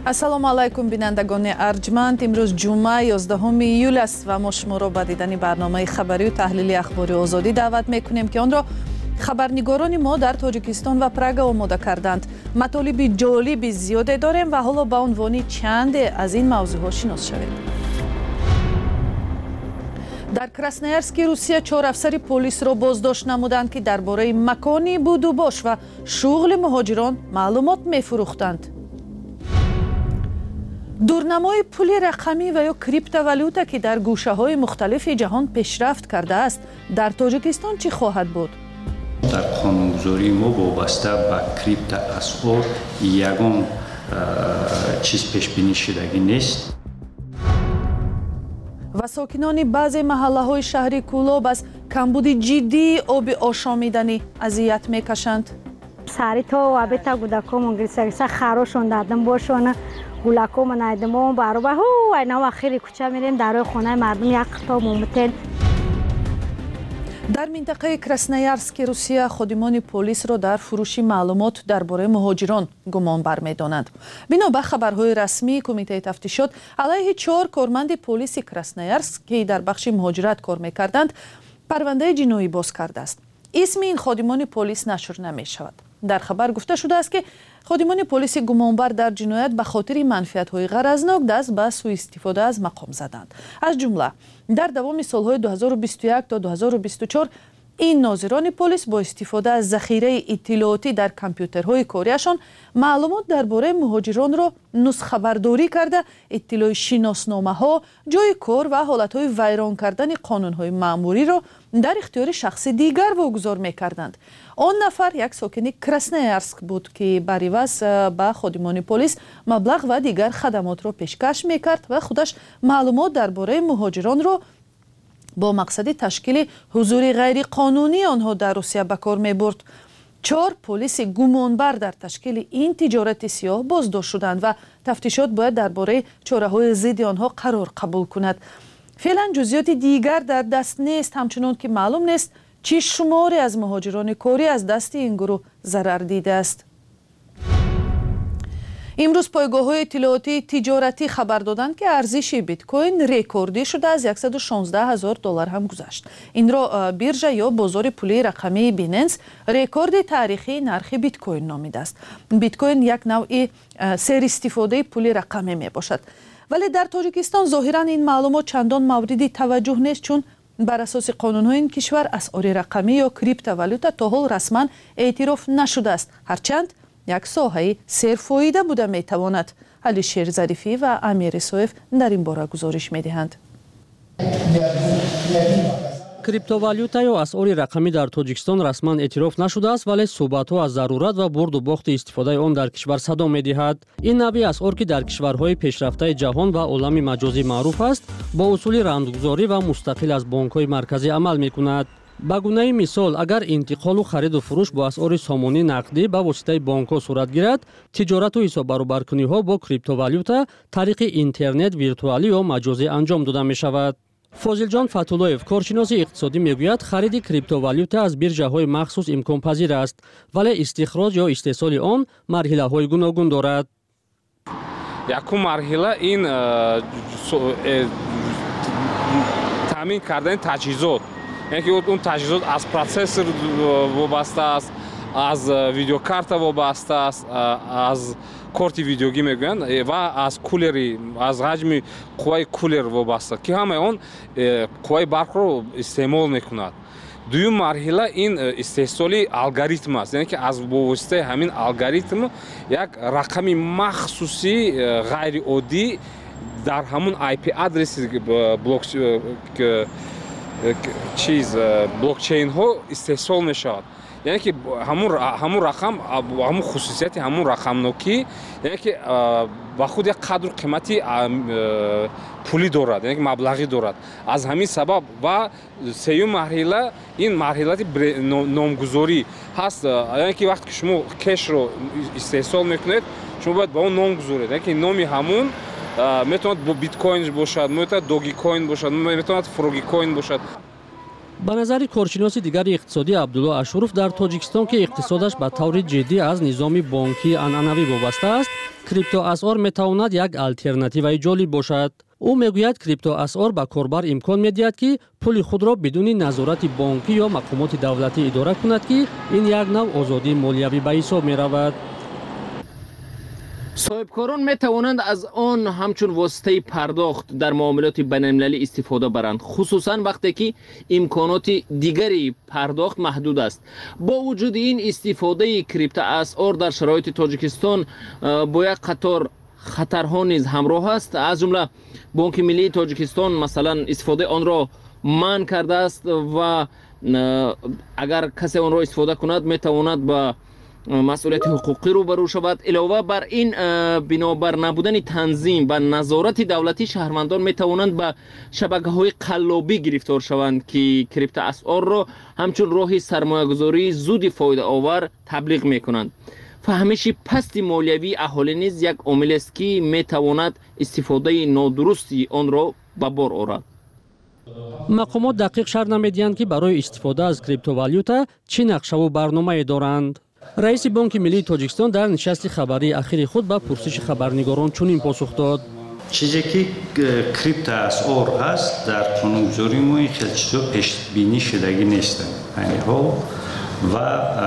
ассалому алайкум бинандагони арҷманд. имрӯз ҷумъа ёздаҳуми июл аст ва мо шуморо ба дидани барномаи хабарию таҳлили ахбори озодӣ даъват мекунем ки онро хабарнигорони мо дар тоҷикистон ва Прага омода карданд. матолиби ҷолиби зиёде дорем ва ҳоло ба унвони чанде аз ин мавзӯъҳо шинос шавед. дар Красноярски Русия чор афсари полисро боздошт намуданд ки дар бораи макони будубош ва шуғли муҳоҷирон маълумот мефурӯхтанд. дурнамои пули рақамӣ ва ё криптовалюта ки дар гӯшаҳои мухталифи ҷаҳон пешрафт кардааст, дар Тоҷикистон чӣ хоҳад буд? дар қонунгузории мо вобаста ба криптоасъор ягон чиз пешбинӣ шудагӣ нест. ва сокинони баъзе маҳаллаҳои шаҳри Кӯлоб аз камбуди ҷиддии оби ошомиданӣ азият мекашанд. сари то абита гудакомон гирисагиса харошон дадам бошона гулакомон айдамон бароба ҳу айна ахири куча мерем дарои хонаи мардум як қито муметен. дар минтақаи Красноярски Русия ходимони полисро дар фурӯши маълумот дар бораи муҳоҷирон гумонбар медонанд. бино ба хабарҳои расмии Кумитаи тафтишот алайҳи чор корманди полиси Красноярск ки дар бахши муҳоҷират кор мекарданд, парвандаи ҷиноӣ боз кардааст. исми ин ходимони полис нашр намешавад. дар хабар гуфта шудааст ки ходимони полиси гумонбар дар ҷиноят ба хотири манфиатҳои ғаразнок даст ба сӯистифода аз мақом заданд. аз ҷумла дар давоми солҳои дуҳазору бисту як то дуҳазору бисту чор ин нозирони полис бо истифода аз захираи иттилоотӣ дар компютерҳои кориашон маълумот дар бораи муҳоҷиронро нусхабардорӣ карда иттилои шиносномаҳо, ҷои кор ва ҳолатҳои вайрон кардани қонунҳои маъмуриро дар ихтиёри шахси дигар вогузор мекарданд. он нафар як сокини Красноярск буд ки бар иваз ба ходимони полис маблағ ва дигар хадамотро пешкаш мекард ва худаш маълумот дар бораи муҳоҷиронро бо мақсади ташкили ҳузури ғайриқонунии онҳо дар Русия ба кор мебурд. чор полиси гумонбар дар ташкили ин тиҷорати сиёҳ боздошт шуданд ва тафтишот бояд дар бораи чораҳои зидди онҳо қарор қабул кунад. феълан ҷузъиёти дигар дар даст нест, ҳамчунон ки маълум нест чӣ шуморе аз муҳоҷирони корӣ аз дасти ин гурӯҳ зарар дидааст. имрӯз пойгоҳҳои иттилоотии тиҷоратӣ хабар доданд ки арзиши биткоин рекордӣ шуда аз яксаду шонздаҳ ҳазор доллар ҳам гузашт. инро биржа ё бозори пулии рақамии Binance рекорди таърихии нархи биткоин номидааст. биткоин як навъи серистифодаи пули рақамӣ мебошад. вале дар Тоҷикистон зоҳиран ин маълумот чандон мавриди таваҷҷӯҳ нест, чун бар асоси қонунҳои ин кишвар асъори рақамӣ ё криптовалюта то ҳол расман эътироф нашудааст, ҳарчанд як соҳаи серфоида буда метавонад. Алишер Зарифӣ ва Амир Исоев дар ин бора гузориш медиҳанд. криптовалюта ё асъори рақамӣ дар Тоҷикистон расман эътироф нашудааст, вале суҳбатҳо аз зарурат ва бурду бохти истифодаи он дар кишвар садо медиҳад. ин навъи асъор ки дар кишварҳои пешрафтаи ҷаҳон ва олами маҷозӣ маъруф аст, бо усули рандгузорӣ ва мустақил аз бонкҳои марказӣ амал мекунад. ба гунаи мисол, агар интиқолу хариду фурӯш бо асъори сомонӣ нақдӣ ба воситаи бонкҳо сурат гирад, тиҷорату ҳисоббаробаркуниҳо бо криптовалюта тариқи интернет, виртуалӣ ё маҷозӣ анҷом дода мешавад. Фозилҷон Фатуллоев, коршиноси иқтисодӣ, мегӯяд, хариди криптовалюта аз биржаҳои махсус имконпазир аст, вале истихроҷ ё истеҳсоли он марҳилаҳои гуногун дорад. якум марҳила ин таъмин кардани таҷҳизот, яке он таҷҳизот аз процессор вобаста аст, аз видеокарта вобаста аст, аз корти видеогӣ мегӯянд ва аз кулери, аз ҳаҷми қувваи кулер вобаста, ки ҳамаи он қувваи барқро истеъмол мекунад. дуюм марҳила ин истеҳсоли алгоритм аст, яъне ки аз бо воситаи ҳамин алгоритм як рақами махсуси ғайриоддӣ дар ҳамун ай пи адреси блок чиз блокчейнҳо истеҳсол мешавад. яъне ки ҳамун рақам, ҳамун хусусияти ҳамун рақамнокӣ, яъне ки ба худ як қадру қимати пулӣ дорад, яъне ки маблағӣ дорад. аз ҳамин сабаб ва сеюм марҳила ин марҳилати номгузорӣ ҳаст, яъне ки вақте ки шумо кешро истеҳсол мекунед, шумо бояд ба он ном гузоред, яъне ки номи ҳамун метавонад биткоин бошад, метавонад догикоин бошад, метавонад фрогикоин бошад. ба назари коршиноси дигари иқтисодӣ Абдулло Ашуров, дар Тоҷикистон ки иқтисодаш ба таври ҷиддӣ аз низоми бонкии анъанавӣ вобаста аст, криптоасъор метавонад як алтернативаи ҷолиб бошад. ӯ мегӯяд, криптоасъор ба корбар имкон медиҳад ки пули худро бидуни назорати бонкӣ ё мақомоти давлатӣ идора кунад, ки ин як нав озодии молиявӣ ба ҳисоб меравад. соҳибкорон метавонанд аз он ҳамчун воситаи пардохт дар муомилоти байналмилалӣ истифода баранд, хусусан вақте ки имконоти дигари пардохт маҳдуд аст. бо вуҷуди ин, истифодаи криптоасъор дар шароити Тоҷикистон бо як қатор хатарҳо низ ҳамроҳ аст. аз ҷумла бонки миллии Тоҷикистон масалан истифодаи онро манъ кардааст ва агар касе онро истифода кунад метавонад ба масъулияти ҳуқуқӣ рӯбарӯ шавад. илова бар ин, бинобар набудани танзим ва назорати давлатӣ, шаҳрвандон метавонанд ба шабакаҳои қаллобӣ гирифтор шаванд, ки криптоасъорро ҳамчун роҳи сармоягузории зуди фоидаовар таблиғ мекунанд. фаҳмиши пасти молиявии аҳолӣ низ як омилест, ки метавонад истифодаи нодурусти онро ба бор орад. мақомот дақиқ шарҳ намедиҳанд, ки барои истифода аз криптовалюта чӣ нақшаву барномае доранд. раиси Бонки Миллии Тоҷикистон дар нишасти хабарии ахири худ ба пурсиши хабарнигорон чунин посух дод: чизе ки криптоасъор ҳаст, дар қонунгузории мо ин хеле чизо пешбинӣ шудагӣ нестанд айни ҳол ва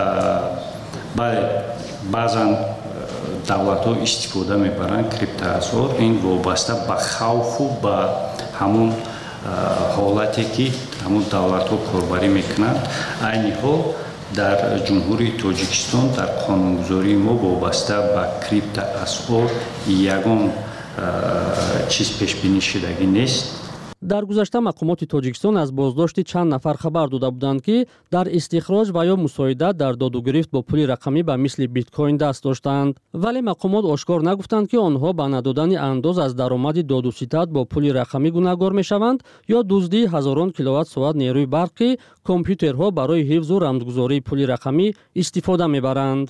бале баъзан давлатҳо истифода мебаранд криптоасъор. ин вобаста ба хавфу ба ҳамун ҳолате ки ҳамун давлатҳо корбарӣ мекунанд. айни ҳол дар ҷумҳурии Тоҷикистон дар қонунгузории мо вобаста ба криптоасъор ягон чиз пешбинӣ шудагӣ нест. дар гузашта мақомоти Тоҷикистон аз боздошти чанд нафар хабар дода буданд, ки дар истихроҷ ва ё мусоидат дар додугирифт бо пули рақамӣ ба мисли биткоин даст доштанд. вале мақомот ошкор нагуфтанд, ки онҳо ба надодани андоз аз даромади додуситат бо пули рақамӣ гунahгор мешаванд ё дуздии ҳазорон киловатт-соат нерӯи барқ, ки компютерҳо барои ҳифзу рамзгузории пули рақамӣ истифода мебаранд.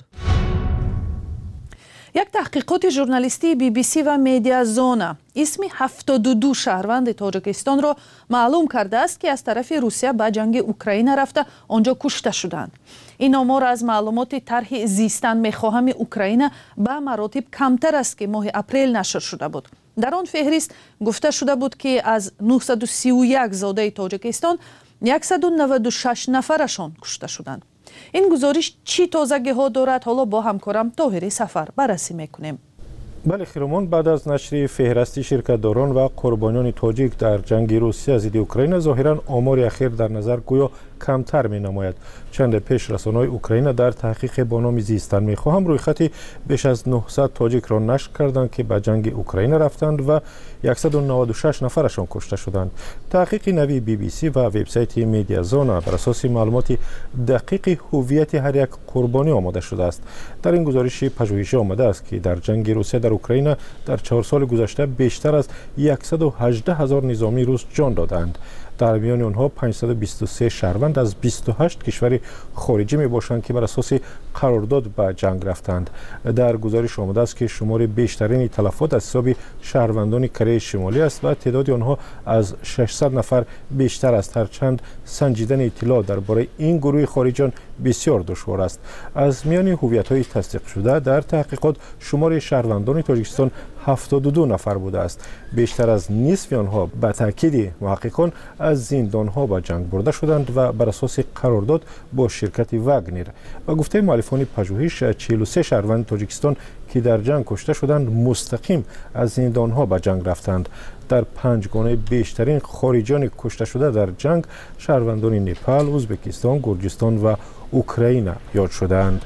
як таҳқиқоти журналистии би би си ва медиазона исми ҳафтоду ду шаҳрванди Тоҷикистонро маълум кардааст, ки аз тарафи Русия ба ҷанги Украина рафта онҷо кушта шуданд. ин омор аз маълумоти тарҳи зистан мехоҳами Украина ба маротиб камтар аст, ки моҳи апрел нашр шуда буд. дар он феҳрист гуфта шуда буд, ки аз нуҳсаду сию як зодаи Тоҷикистон яксаду наваду шаш нафарашон кушта шуданд. ин гузориш чӣ тозагиҳо дорад? ҳоло бо ҳамкорам Тоҳири Сафар баррасӣ мекунем. бале хиромон, баъд аз нашри феҳрасти ширкатдорон ва қурбониёни тоҷик дар ҷанги Русия зидди Украина, зоҳиран омори ахир дар назар гӯё камтар менамояд. чанде пеш расонаҳои Украина дар таҳқиқе бо номи зистан мехоҳам рӯйхати беш аз нуҳсад тоҷикро нашр карданд, ки ба ҷанги Украина рафтанд ва яксаду наваду шаш нафарашон кушта шуданд. таҳқиқи нави би би си ва вебсайти медиазона бар асоси маълумоти дақиқи ҳуввияти ҳар як қурбонӣ омода шудааст. дар ин гузориши пажӯҳишӣ омадааст, ки дар ҷанги Русия дар Украина дар чаҳор соли гузашта бештар аз яксаду ҳаждаҳ ҳазор низомии рус ҷон доданд. дар миёни онҳо панҷсаду бисту се шаҳрванд аз бисту ҳашт кишвари хориҷӣ мебошанд, ки бар асоси қарордод ба ҷанг рафтанд. дар гузориш омадааст, ки шумори бештарини талафот аз ҳисоби шаҳрвандони Кореяи Шимолӣ аст ва теъдоди онҳо аз шашсад нафар бештар аст, ҳарчанд санҷидани иттилоъ дар бораи ин гурӯҳи хориҷон бисёр душвор аст. аз миёни ҳувиятҳои тасдиқшуда дар таҳқиқот шумори шаҳрвандони Тоҷикистон ҳафтоду ду нафар будааст. бештар аз нисфи онҳо ба таъкиди муҳаққиқон аз зиндонҳо ба ҷанг бурда шуданд ва бар асоси қарордод бо ширкати Вагнер. ба гуфтаи муаллифони пажӯҳиш, чилу се шаҳрванди Тоҷикистон, ки дар ҷанг кушта шуданд, мустақим аз зиндонҳо ба ҷанг рафтанд. дар панҷгонаи бештарин хориҷони кушташуда дар ҷанг шаҳрвандони Непал, Ӯзбекистон, Гурҷистон ва Украина ёд шуданд.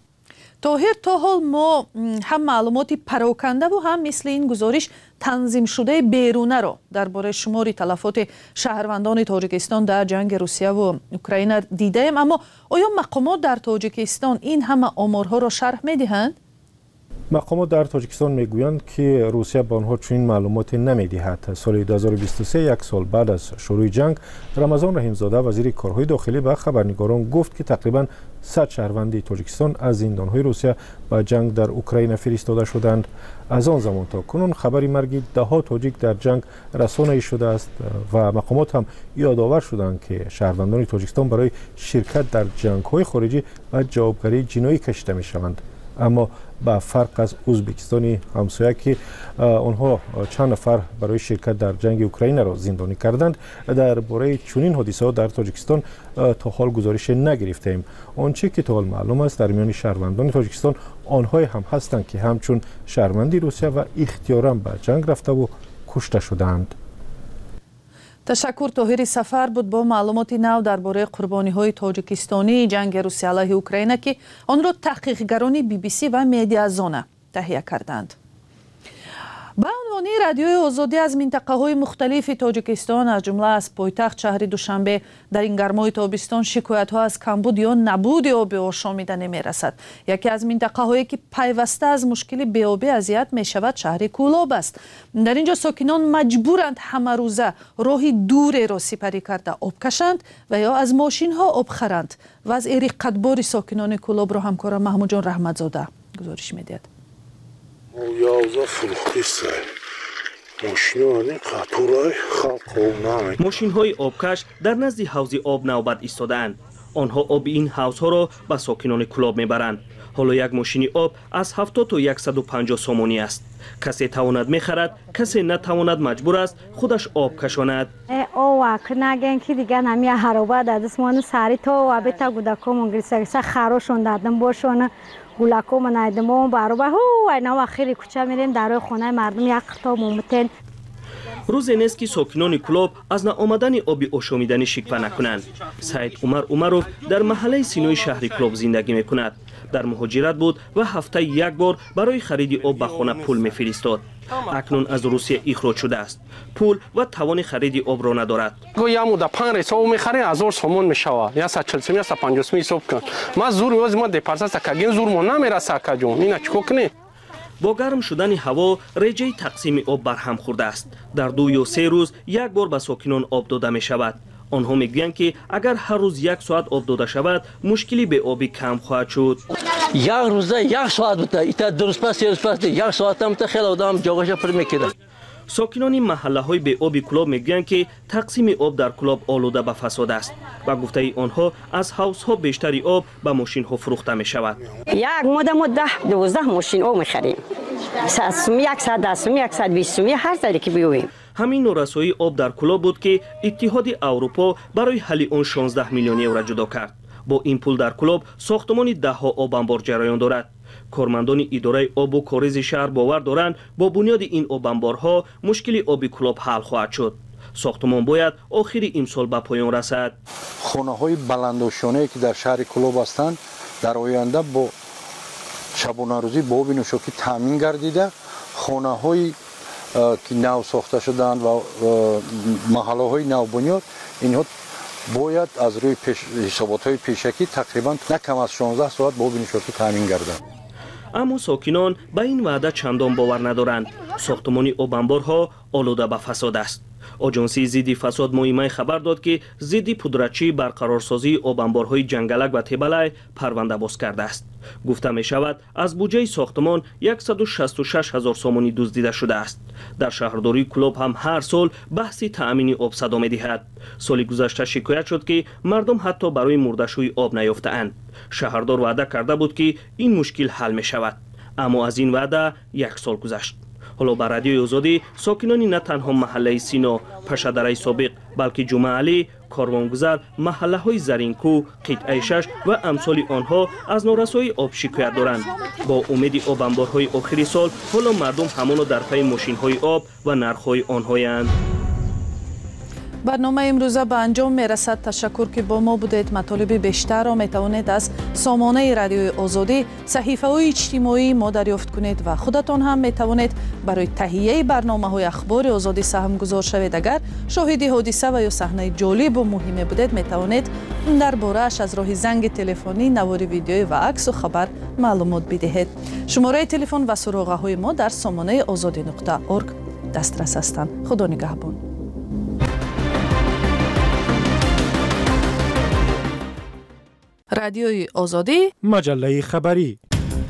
тоҳир, то ҳол мо ҳам маълумоти парокандаву ҳам мисли ин гузориш танзимшудаи берунаро дар бораи шумори талафоти шаҳрвандони Тоҷикистон дар ҷанги Русияву Украина дидаем, аммо оё мақомот дар Тоҷикистон ин ҳама оморҳоро шарҳ медиҳанд? مقامات در تاجیکستان میگویند که روسیه به آنها چنین معلوماتی نمیدهد. سال دو هزار و بیست و سه، یک سال بعد از شروع جنگ، رمضان رحیمزاده وزیر کارهای داخلی به خبرنگاران گفت که تقریبا صد شهروند تاجیکستان از زندانهای روسیه به جنگ در اوکراین فرستاده شدند. از آن زمان تا کنون خبری مرگ ده ها تاجیک در جنگ رسانه‌ای شده است و مقامات هم یادآور شدند که شهروندان تاجیکستان برای شرکت در جنگ‌های خارجی و جوابگری جنایی کشیده می‌شوند. اما با فرق از ازبکستانی همسایه که آنها چند نفر برای شرکت در جنگ اوکراین را زندانی کردند، درباره چنین حادثه‌ها در تاجیکستان تا حال گزارش نگرفتیم. آنچه که تا حال معلوم است در میان شهروندان تاجیکستان آنهای هم هستند که همچون شهروندی روسیه و اختیاراً به جنگ رفته و کشته شدند. تشکر. طاهر سفر بود با معلومات نو درباره قربانی‌های تاجیکستانی جنگ روسیه علیه اوکراین که آن را تحقیقگران بی بی سی و مدیازونه تهیه کردند. به عنوان رادیوی آزادی از منطقه‌های مختلف تاجیکستان از جمله از پایتخت شهر دوشنبه در این گرمای تابستان شکایت‌ها از کمبود یا نبود آب آشامیدنی می‌رسد. یکی از منطقه‌هایی که پیوسته از مشکل بی‌آبی اذیت می‌شود شهر کولاب است. در اینجا ساکنان مجبورند همه روزه راهی دور را سپری کرده آب کشند و یا از ماشین‌ها آب خرند. وضع رقتبار ساکنان کولاب را همکارم محمود جان رحمتزاده گزارش می‌دهد. یازده فروختی سه ماشینانی قطورای خلق نمی ماشین های آبکش در نزد حوض آب نوبت ایستاده‌اند. آنها آب این حوض ها را به ساکنان کولاب میبرند. حالا یک ماشین آب از هفتاد تا صد و پنجاه سومانی است. کسی تواند میخرد، کسی نتواند مجبور است خودش آب کشاند. او وقت نگن که دیگه نمی هرابه دادسمان سری تو و بیتا گودکو منگریسه خروشون دادم باشونه گولکو من ایدم اون برابر هو اینا آخری کوچه میریم در خونه مردم یک تا مومتن. روز نیست که ساکنان کولاب از ناآمدن آب آشامیدنی شکوه نکنند. سعید عمر عمروف در محله سینوی شهر کولاب زندگی میکند. در مهاجرت بود و هفته یک بار برای خرید آب به خانه پول میفرستاد. اکنون از روسیه اخراج شده است. پول و توان خرید آب را ندارد. گویا مو در پنج حساب میخریم هزار سومون میشوه. یا صد و چهل یا صد و پنجاه حساب کن. ما زور میوز ما دپارساس کاگین زور مون نمیرسه کاجون. اینا چیکار کنی؟ با گرم شدن هوا رژه تقسیم آب برهم خورده است. در دو یا سه روز یک بار به ساکنان آب داده می شود. آنها میگویند که اگر هر روز یک ساعت آب داده شود مشکلی به آبی کم خواهد شد. یک روزه یک ساعت بوده ایتا درست پس درست پس یک ساعت هم تا خیلی آدم جاگاش پر میکنه. ساکنان محله های به آب کولاب میگویند که تقسیم آب در کولاب آلوده به فساد است. و گفته آنها از حوض ها بیشتری آب به ماشین ها فروخته می شود. یک مده مده دوازده ماشین آب میخریم. صد سومی، صد سومی، صد و بیست سومی هر سری که بیویم. همین نارسایی آب در کولاب بود که اتحاد اروپا برای حل آن شانزده میلیون یورو جدا کرد. با این پول در کولاب ساختمان ده ها آب انبار جریان دارد. کارمندان اداره آب و کاریز شهر باور دارند با بنیاد این آب انبارها مشکل آب کولاب حل خواهد شد. ساختمان باید آخر امسال به پایان رسد. خانه های بلندوشانه‌ای که در شهر کولاب هستند در آینده با شبانه روزی با آب نوشابه تامین گردیده، خانه های که نو ساخته شدند و محله های نو بنیاد اینها باید از روی پیش حسابات های پیشکی تقریبا نه کم از شانزده ساعت با آب نوشابه تامین گردند. اما ساکنان به این وعده چندان باور ندارند. ساختمان آب انبارها آلوده به فساد است. آژانسی ضد فساد مهمه خبر داد که ضد پودرچی برقرارسازی آب انبارهای جنگلک و تبلای پرونده باز کرده است. گفته می شود از بودجه ساختمان صد و شصت و شش هزار سومانی دزدیده شده است. در شهرداری کولاب هم هر سال بحثی تأمین آب صدا می دهد. سال گذشته شکایت شد که مردم حتی برای مرده‌شویی آب نیافته‌اند. شهردار وعده کرده بود که این مشکل حل می شود. اما از این وعده یک سال گذشت. حالا بر رادیوی آزادی ساکنانی نه تنها محله سینا، پشدره سابق بلکه جمعه علی، کاروانگذر، محله های زرینکو، قطعه شش و امثال آنها از نارسایی آب شکایت دارند. با امید آب انبارهای آخری سال حالا مردم همانا در پی ماشین های آب و نرخ های آنهایند. برنامه امروزه به انجام میرسد. تشکر که با ما بودید. مطالب بیشتر را میتوانید از سامانه رادیوی آزادی صحیفه های اجتماعی ما دریافت کنید و خودتان هم میتوانید برای تهیه برنامه های اخبار آزادی سهم گذار شوید. اگر شاهد حادثه و یا صحنه جالب و مهمی بودید میتوانید درباره‌اش از راه زنگ تلفنی، نوار ویدیویی و عکس و خبر معلومات بدهید. شماره تلفن و سراغه های ما در سامانه آزادی نقطه اورگ دسترس هستند. خدا نگهبان. رادیوی آزادی، مجله خبری.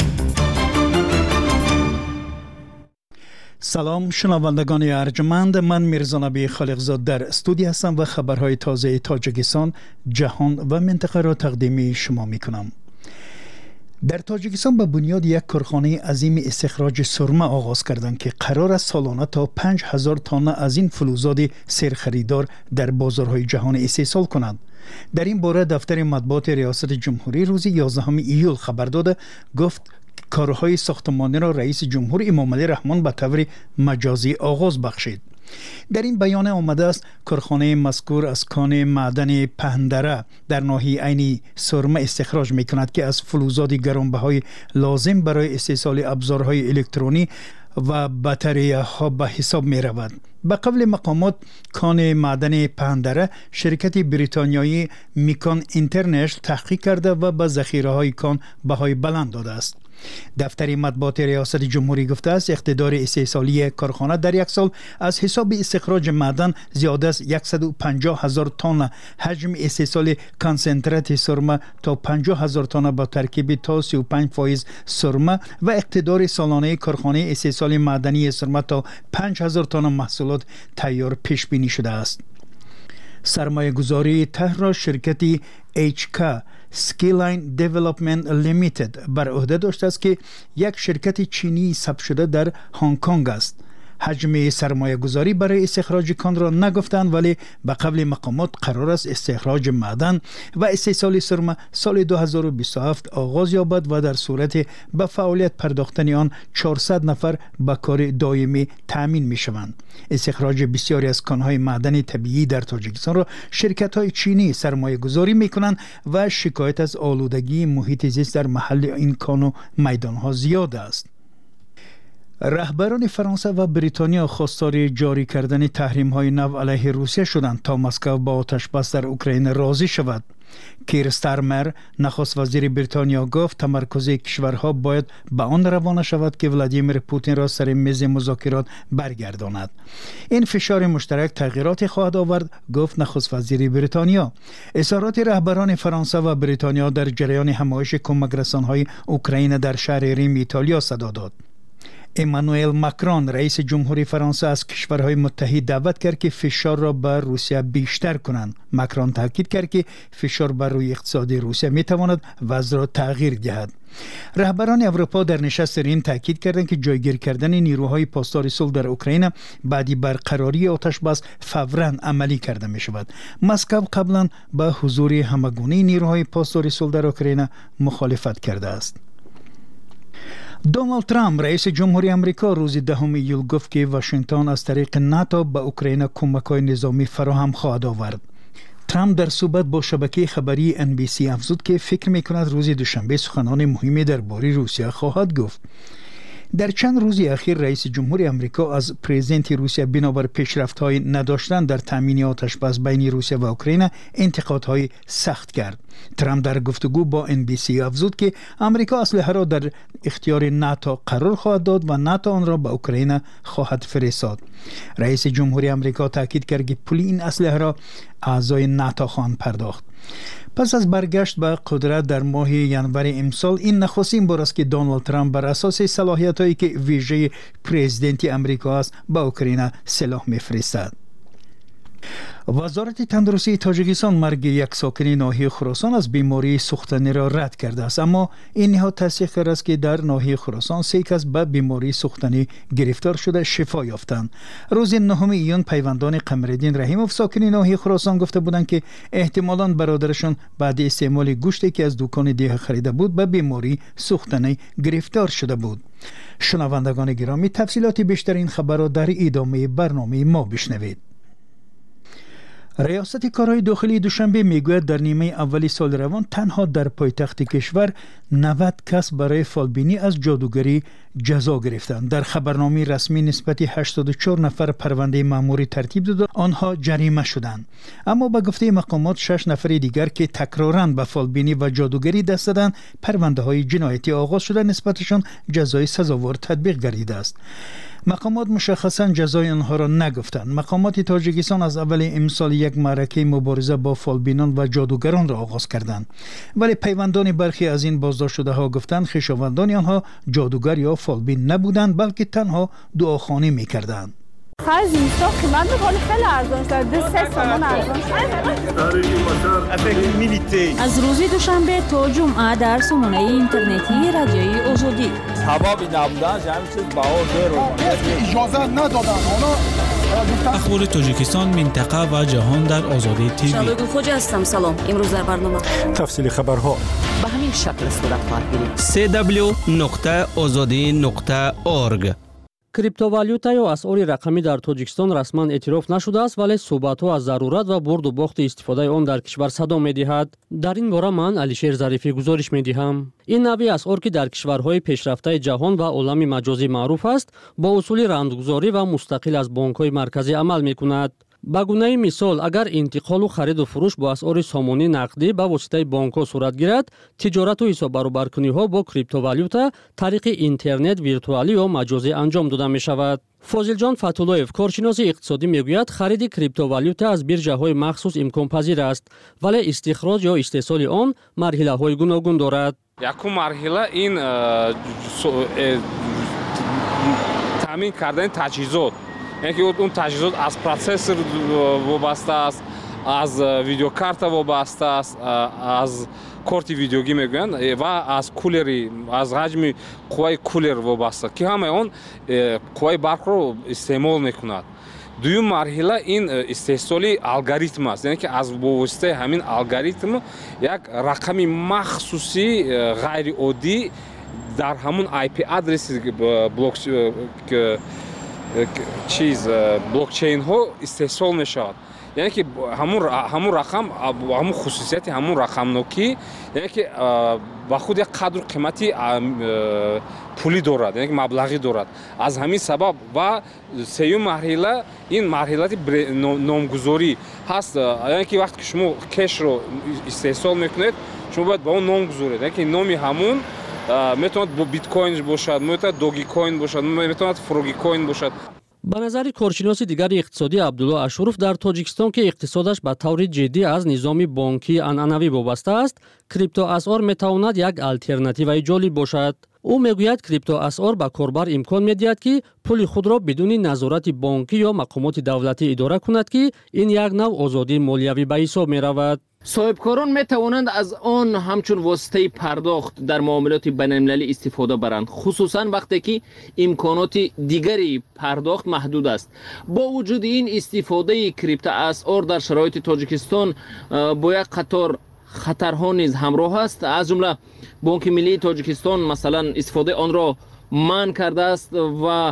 سلام شنوندگان ارجمند، من میرزا نبی خالقزاد در استودیو هستم و خبرهای تازه تاجیکستان، جهان و منطقه را تقدیم شما میکنم. در تاجیکستان به بنیاد یک کارخانه عظیم استخراج سرمه آغاز کردند که قرار است سالانه تا پنج هزار تانه از این فلزات سرخریدار در بازارهای جهان استحصال کنند. در این باره دفتر مطبوعات ریاست جمهوری روز یازدهم ایول خبر داده، گفت کارهای ساختمانی را رئیس جمهور امامعلی رحمان به طور مجازی آغاز بخشید. در این بیان آمده است کارخانه مذکور از کان معدن پهندره در ناحیه عین سرمه استخراج می کند که از فلزات گرانبهای لازم برای استحصال ابزارهای الکترونی و بطریه ها به حساب می رود. به قول مقامات کان معدن پهندره شرکت بریتانیایی میکان اینترنشنال تحقیق کرده و به ذخیره های کان بهای بلند داده است. دفتر مطبوعات ریاست جمهوری گفته است اقتدار استحصالی کارخانه در یک سال از حساب استخراج معدن زیاده از صد و پنجاه هزار تن، حجم استحصال کانسنترات سرمه تا پنجاه هزار تن با ترکیب تا سی و پنج فیصد سرمه و اقتدار سالانه کارخانه استحصال معدنی سرمه تا پنج هزار تن محصولات تیار پیش بینی شده است. سرمایه گذاری ته را شرکتی اچ کا سکیلاین دیولپمنت لیمیتد بر عهده داشته است که یک شرکت چینی ثبت شده در هنگ کنگ است. حجم سرمایه گذاری برای استخراج کان را نگفتند، ولی به قول مقامات قرار است استخراج معدن و استحصال سرمه سال دو هزار و بیست و هفت آغاز یابد و در صورت به فعالیت پرداختن آن چهارصد نفر به کار دائمی تأمین می شوند. استخراج بسیاری از کانهای معدن طبیعی در تاجیکستان را شرکت های چینی سرمایه گذاری می کنند و شکایت از آلودگی محیط زیست در محل این کان و میدان ها زیاد است. رهبران فرانسه و بریتانیا خواستار جاری کردن تحریم های نو علیه روسیه شدند تا مسکو با آتش بس در اوکراین راضی شود. کیر ستارمر نخست وزیر بریتانیا گفت تمرکز کشورها باید به آن روانه شود که ولادیمیر پوتین را سر میز مذاکرات برگرداند. این فشار مشترک تغییرات خواهد آورد، گفت نخست وزیر بریتانیا. اظهارات رهبران فرانسه و بریتانیا در جریان همایش کمک رسان‌های اوکراین در شهر ریم ایتالیا صدا داد. امانوئل ماکرون رئیس جمهوری فرانسه از کشورهای متحد دعوت کرد که فشار را بر روسیه بیشتر کنند. ماکرون تاکید کرد که فشار بر روی اقتصاد روسیه می تواند وضع را تغییر دهد. رهبران اروپا در نشست ریم تاکید کردند که جایگیر کردن نیروهای پاسدار صلح در اوکراین بعدی برقراری آتش بس فوراً عملی کرده می شود. مسکو قبلا به حضور همگانی نیروهای پاسدار صلح در اوکراین مخالفت کرده است. دونالد ترامپ رئیس جمهوری آمریکا روز دهم ایول گفت که واشنگتن از طریق ناتو به اوکراین کمک‌های نظامی فراهم خواهد آورد. ترامپ در صحبت با شبکه خبری ان بی سی افزود که فکر می‌کند روز دوشنبه سخنان مهمی درباره روسیه خواهد گفت. در چند روز اخیر رئیس جمهوری آمریکا از پرزیدنت روسیه بنابر پیشرفت‌های نداشتن در تامین آتش بس بین روسیه و اوکراین انتقادهای سخت کرد. ترامپ در گفتگو با ان بی سی افزود که آمریکا اسلحه را در اختیار ناتو قرار خواهد داد و ناتو آن را به اوکراین خواهد فرستاد. رئیس جمهوری آمریکا تاکید کرد که پول این اسلحه را اعضای ناتو خواهند پرداخت. پس از برگشت به قدرت در ماه ژانویه امسال، این نخستین بار است که دونالد ترامپ بر اساس صلاحیت‌هایی که ویژه پرزیدنت آمریکا است به اوکراین سلاح می‌فرستد. وزارت تندرستی تاجیکستان مرگ یک ساکن ناحیه خراسان از بیماری سوختنی را رد کرده است، اما این نهاد تصدیق کرده است که در ناحیه خراسان سه کس به بیماری سوختنی گرفتار شده شفا یافتند. روز نهم ایون پیوندان قمرالدین رحیموف ساکن ناحیه خراسان گفته بودند که احتمالاً برادرشان بعد استعمال گوشتی که از دکان دیگه خریده بود به بیماری سوختنی گرفتار شده بود. شنوندگان گرامی، تفصیلات بیشتر این خبر را در ادامه برنامه ما بشنوید. ریاست کارهای داخلی دوشنبه میگوید در نیمه اولی سال روان تنها در پایتخت کشور نود کس برای فالبینی از جادوگری جزا گرفتند. در خبرنامه رسمی نسبت هشتاد و چهار نفر پرونده مأموری ترتیب داد، آنها جریمه شدند. اما به گفته مقامات شش نفر دیگر که تکراراً به فالبینی و جادوگری دست دادند، پرونده های جنایتی آغاز شده، نسبتشان جزای سزاوار تطبیق گردیده است. مقامات مشخصاً جزای آنها را نگفتند. مقامات تاجیکستان از اول امسال یک معرکه مبارزه با فالبینان و جادوگران را آغاز کردند، ولی پیوندان برخی از این بازداشت شده ها گفتند خویشاوندان آنها جادوگر یا فالبین نبودند، بلکه تنها دعاخوانی می‌کردند. خرج اینستا قیمت می‌کنه خیلی ارزان شده، دو سه تومان ارزان شده. از روز دوشنبه تا جمعه در سامانه اینترنتی رادیوی آزادی حبابی نبودن همین چیز بهار داره اجازه ندادن. اخبار تاجیکستان، منطقه و جهان در آزادی تیوی. شبگون خوجا هستم. سلام. امروز در برنامه تفصیل خبرها به همین شکل صورت خواهد گرفت. سی دبلیو نقطه آزادی نقطه اورگ. криптовалюта ё асъори рақамӣ дар тоҷикистон расман эътироф нашудааст, вале суҳбатҳо аз зарурат ва бурду бохти истифодаи он дар кишвар садо медиҳад. дар ин бора ман алишер зарифӣ гузориш медиҳам. ин навъи асъор ки дар кишварҳои пешрафтаи ҷаҳон ва олами маҷозӣ маъруф аст, бо усули рамзгузорӣ ва мустақил аз бонкҳои марказӣ амал мекунад. ба гунаи мисол, агар интиқолу хариду фурӯш бо асъори сомонӣ нақдӣ ба воситаи бонкҳо сурат гирад, тиҷорату ҳисоббаробаркуниҳо бо криптовалюта тариқи интернет, виртуалӣ ё маҷозӣ анҷом дода мешавад. фозилҷон фатуллоев, коршиноси иқтисодӣ, мегӯяд хариди криптовалюта аз бирҷаҳои махсус имконпазир аст, вале истихроҷ ё истеҳсоли он марҳилаҳои гуногун дорад. якум марҳила ин таъмин кардани таҷҳизот, яъне ки он таҷҳизот аз процессор вобаста аст, аз видеокарта вобаста аст, аз корти видеогӣ мегӯянд ва аз кулери, аз ҳаҷми қувваи кулер вобаста, ки ҳамаи он қувваи барқро истеъмол мекунад. дуюм марҳила ин истеҳсоли алгоритм аст, яъне ки аз бо воситаи ҳамин алгоритм як рақами махсуси ғайриоддӣ дар ҳамун ай пи адреси чиз блокчейнҳо истеҳсол мешавад. яъне ки ҳамун рақам, ҳамун хусусияти ҳамун рақамнокӣ, яъне ки ба худ як қадру қимати пулӣ дорад, яъне ки маблағӣ дорад. аз ҳамин сабаб ва сеюм марҳила ин марҳилати номгузорӣ ҳаст, яъне ки вақте ки шумо кешро истеҳсол мекунед, шумо бояд ба он ном гузоред, яъне ки номи ҳамун метавонад бо биткоин бошад, метавонад догикоин бошад, метавонад фрогикоин бошад. ба назари коршиноси дигари иқтисодӣ Абдулло Ашуров, дар Тоҷикистон ки иқтисодаш ба таври ҷиддӣ аз низоми бонкии анъанавӣ вобаста аст, криптоасъор метавонад як алтернативаи ҷолиб бошад. ӯ мегӯяд криптоасъор ба корбар имкон медиҳад ки пули худро бидуни назорати бонкӣ ё мақомоти давлатӣ идора кунад, ки ин як нав озодии молиявӣ ба ҳисоб меравад. صاحبکاران می توانند از آن همچون واسطه پرداخت در معاملات بین‌المللی استفاده برند، خصوصا وقتی که امکانات دیگری پرداخت محدود است. با وجود این استفاده کریپتواسعار در شرایط تاجیکستان با یک قطار خطرها نیز همراه است. از جمله بانک ملی تاجیکستان مثلا استفاده آن را منع کرده است و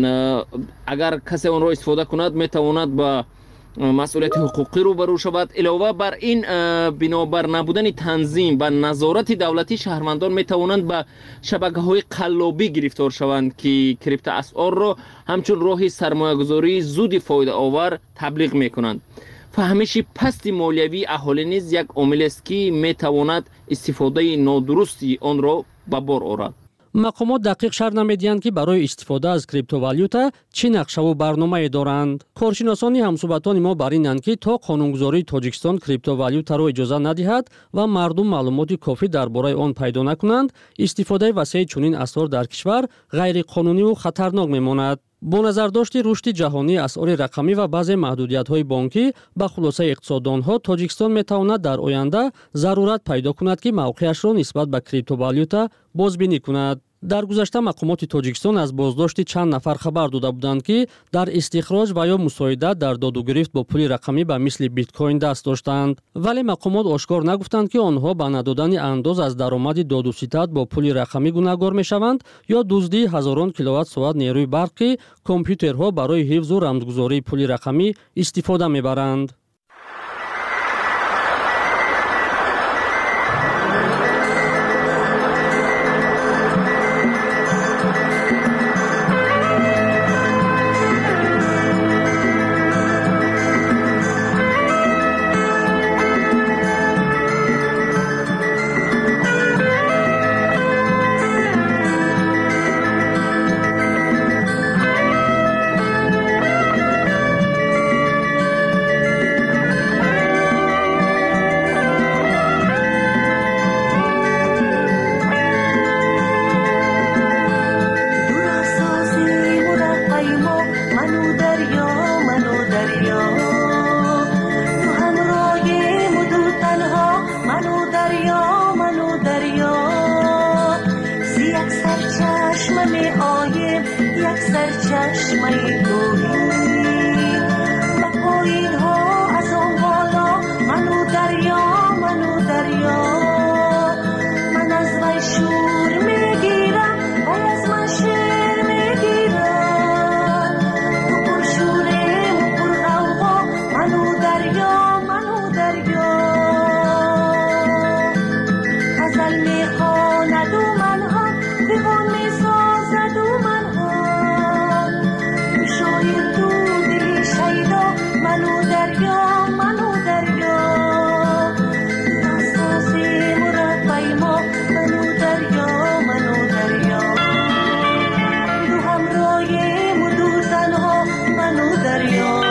اگر کسی آن را استفاده کند می تواند با مسئولیت حقوقی روبرو شود. علاوه بر این، بنابر نبودن تنظیم و نظارت دولتی، شهروندان می توانند به شبکه‌های قلابی گرفتار شوند که کریپتواسعار را همچون راهی سرمایه‌گذاری زود فایده آور تبلیغ می کنند. فهمش پست مالیوی اهالی نیز یک عامل است که می تواند استفاده نادرستی آن را به بار آورد. مقامات دقیق شرح نمیدهند که برای استفاده از کریپتووالوتا چه نقشه و برنامه دارند. کارشناسان همصحبتان ما بر اینند که تا قانونگذاری تاجیکستان کریپتووالوتا را اجازه ندهد و مردم معلومات کافی درباره آن پیدا نکنند، استفاده وسیع چنین اسرار در کشور غیر قانونی و خطرناک میماند. با نظر داشتی رشد جهانی اسعار رقمی و بعض محدودیت‌های بانکی، به خلاصه اقتصاددانها تاجیکستان می‌تواند در آینده ضرورت پیدا کند که موقعش را نسبت به کریپتووالوتا بازبینی کند. در گذشته مقامات تاجیکستان از بازداشت چند نفر خبر داده بودند که در استخراج و یا مساعدت در داد و گرفت با پول رقمی به مثل بیت کوین دست داشتند، ولی مقامات آشکار نگفتند که آنها به ندادن انداز از درآمد داد و ستد با پول رقمی گناهکار میشوند یا دزدی هزاران کیلووات ساعت نیروی برقی کامپیوترها برای حفظ و رمزگذاری پول رقمی استفاده میبرند. سرچشمه تویی و پایین ها از آن بالا منو دریا منو دریا من از وی شور میگیرم وی از من شیر میگیرم تو پر شورم و پر غوغا منو دریا منو دریا غزل میخواند و من هم دیوان میسازد و من هم تو شایر تو دلی شیدا منو دریا منو دریا ناسازی مربی ما منو دریا منو دریا تو همراهیم و دو تنها منو دریا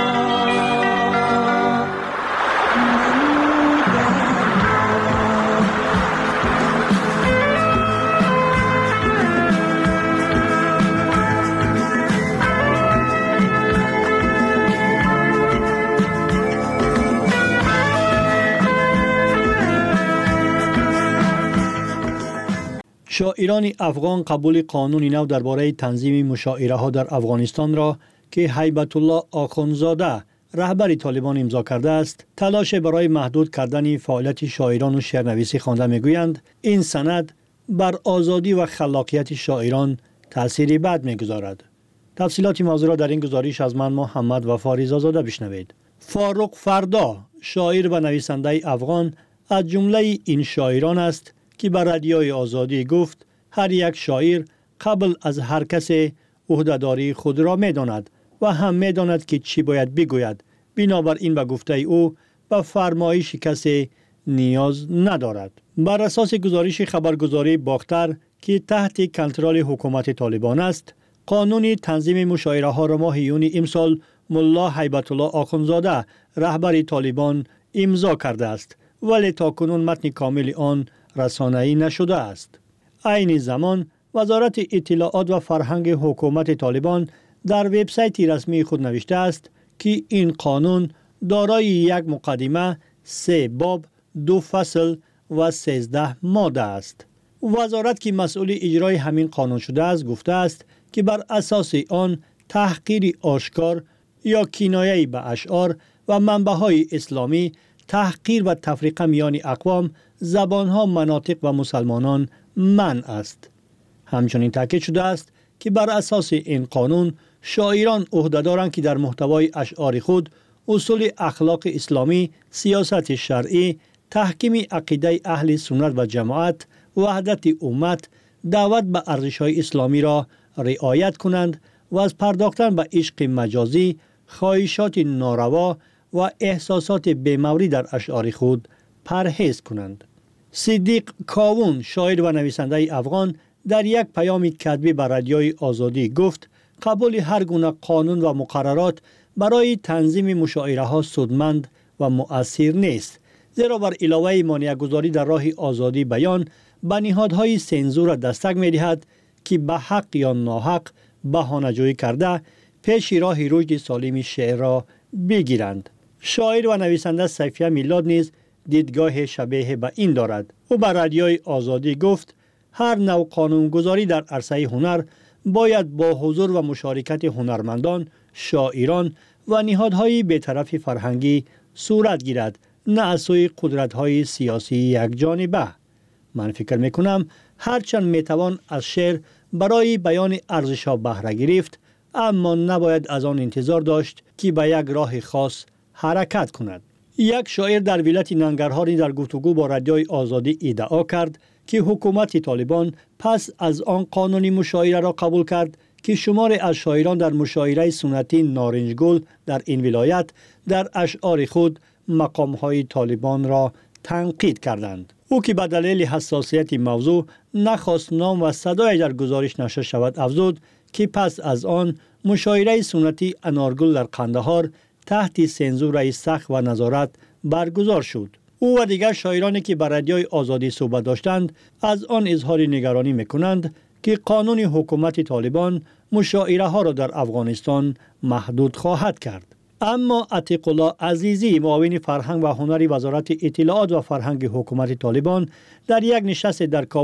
شاعران افغان قبول قانون نو درباره تنظیم مشاعره ها در افغانستان را که هیبت الله آخوندزاده رهبر طالبان امضا کرده است، تلاش برای محدود کردن فعالیت شاعران و شعرنویسی خوانده میگویند این سند بر آزادی و خلاقیت شاعران تأثیری بد میگذارد. تفصیلات موضوع را در این گزارش از من محمد وفا رضازاده بشنوید. فاروق فردا شاعر و نویسنده افغان از جمله این شاعران است که بر رادیوی آزادی گفت هر یک شاعر قبل از هر کس عهده‌داری خود را می‌داند و هم می‌داند که چی باید بگوید. بنابراین به گفته او به فرمایش کسی نیاز ندارد. بر اساس گزارش خبرگزاری باختر که تحت کنترل حکومت طالبان است، قانون تنظیم مشاعره ها را ماه یونی امسال ملا هیبت الله آخوندزاده رهبر طالبان امضا کرده است، ولی تاکنون متن کامل آن رسانه‌ای نشده است. عین زمان وزارت اطلاعات و فرهنگ حکومت طالبان در وبسایت رسمی خود نوشته است که این قانون دارای یک مقدمه، سه باب، دو فصل و سیزده ماده است. وزارت که مسئول اجرای همین قانون شده است گفته است که بر اساس آن تحقیر آشکار یا کنایه به اشعار و منبع‌های اسلامی، تحقیر و تفریقه میان اقوام، زبانها، مناطق و مسلمانان منع است. همچنین تاکید شده است که بر اساس این قانون شاعران عهده دارند که در محتوای اشعار خود اصول اخلاق اسلامی، سیاست شرعی، تحکیم عقیده اهل سنت و جماعت، وحدت امت، دعوت به ارزش‌های اسلامی را رعایت کنند و از پرداختن به عشق مجازی، خواهشات ناروا و احساسات بی‌موری در اشعار خود پرهیز کنند. صدیق کاوون شاعر و نویسنده افغان در یک پیام کتبی به رادیوی آزادی گفت قبول هر گونه قانون و مقررات برای تنظیم مشاعره ها سودمند و مؤثر نیست، زیرا بر علاوه مانع‌گذاری در راه آزادی بیان به نهادهای سنزور دستک می‌دهد که به حق یا ناحق بهانه‌جویی کرده پیش راه رشد سالم شعر را بگیرند. شاعر و نویسنده صفیه میلاد نیز دیدگاه شبیه به این دارد. او بر رادیوی آزادی گفت هر نوع قانونگذاری در عرصه هنر باید با حضور و مشارکت هنرمندان، شاعران و نهادهای بی‌طرف فرهنگی صورت گیرد، نه از سوی قدرت‌های سیاسی یک جانبه. من فکر میکنم هرچند میتوان از شعر برای بیان ارزش‌ها بهره گرفت، اما نباید از آن انتظار داشت که به یک راه خاص حرکت کند. یک شاعر در ولایت ننگرهار در گفتگو با رادیوی آزادی ادعا کرد که حکومت طالبان پس از آن قانون مشاعره را قبول کرد که شمار از شاعران در مشاعره سنتی نارنجگل در این ولایت در اشعار خود مقام‌های طالبان را تنقید کردند. او که به دلیل حساسیت موضوع نخواست نام و صدای در گزارش نشر شود افزود که پس از آن مشاعره سنتی انارگل در قندهار تحت سنزور سخت و نظارت برگزار شد. او و دیگر شاعرانی که بر رادیوی آزادی صحبت داشتند از آن اظهار نگرانی میکنند که قانون حکومت طالبان مشاعره ها را در افغانستان محدود خواهد کرد. اما عتیق الله عزیزی معاون فرهنگ و هنری وزارت اطلاعات و فرهنگ حکومت طالبان در یک نشست در کابل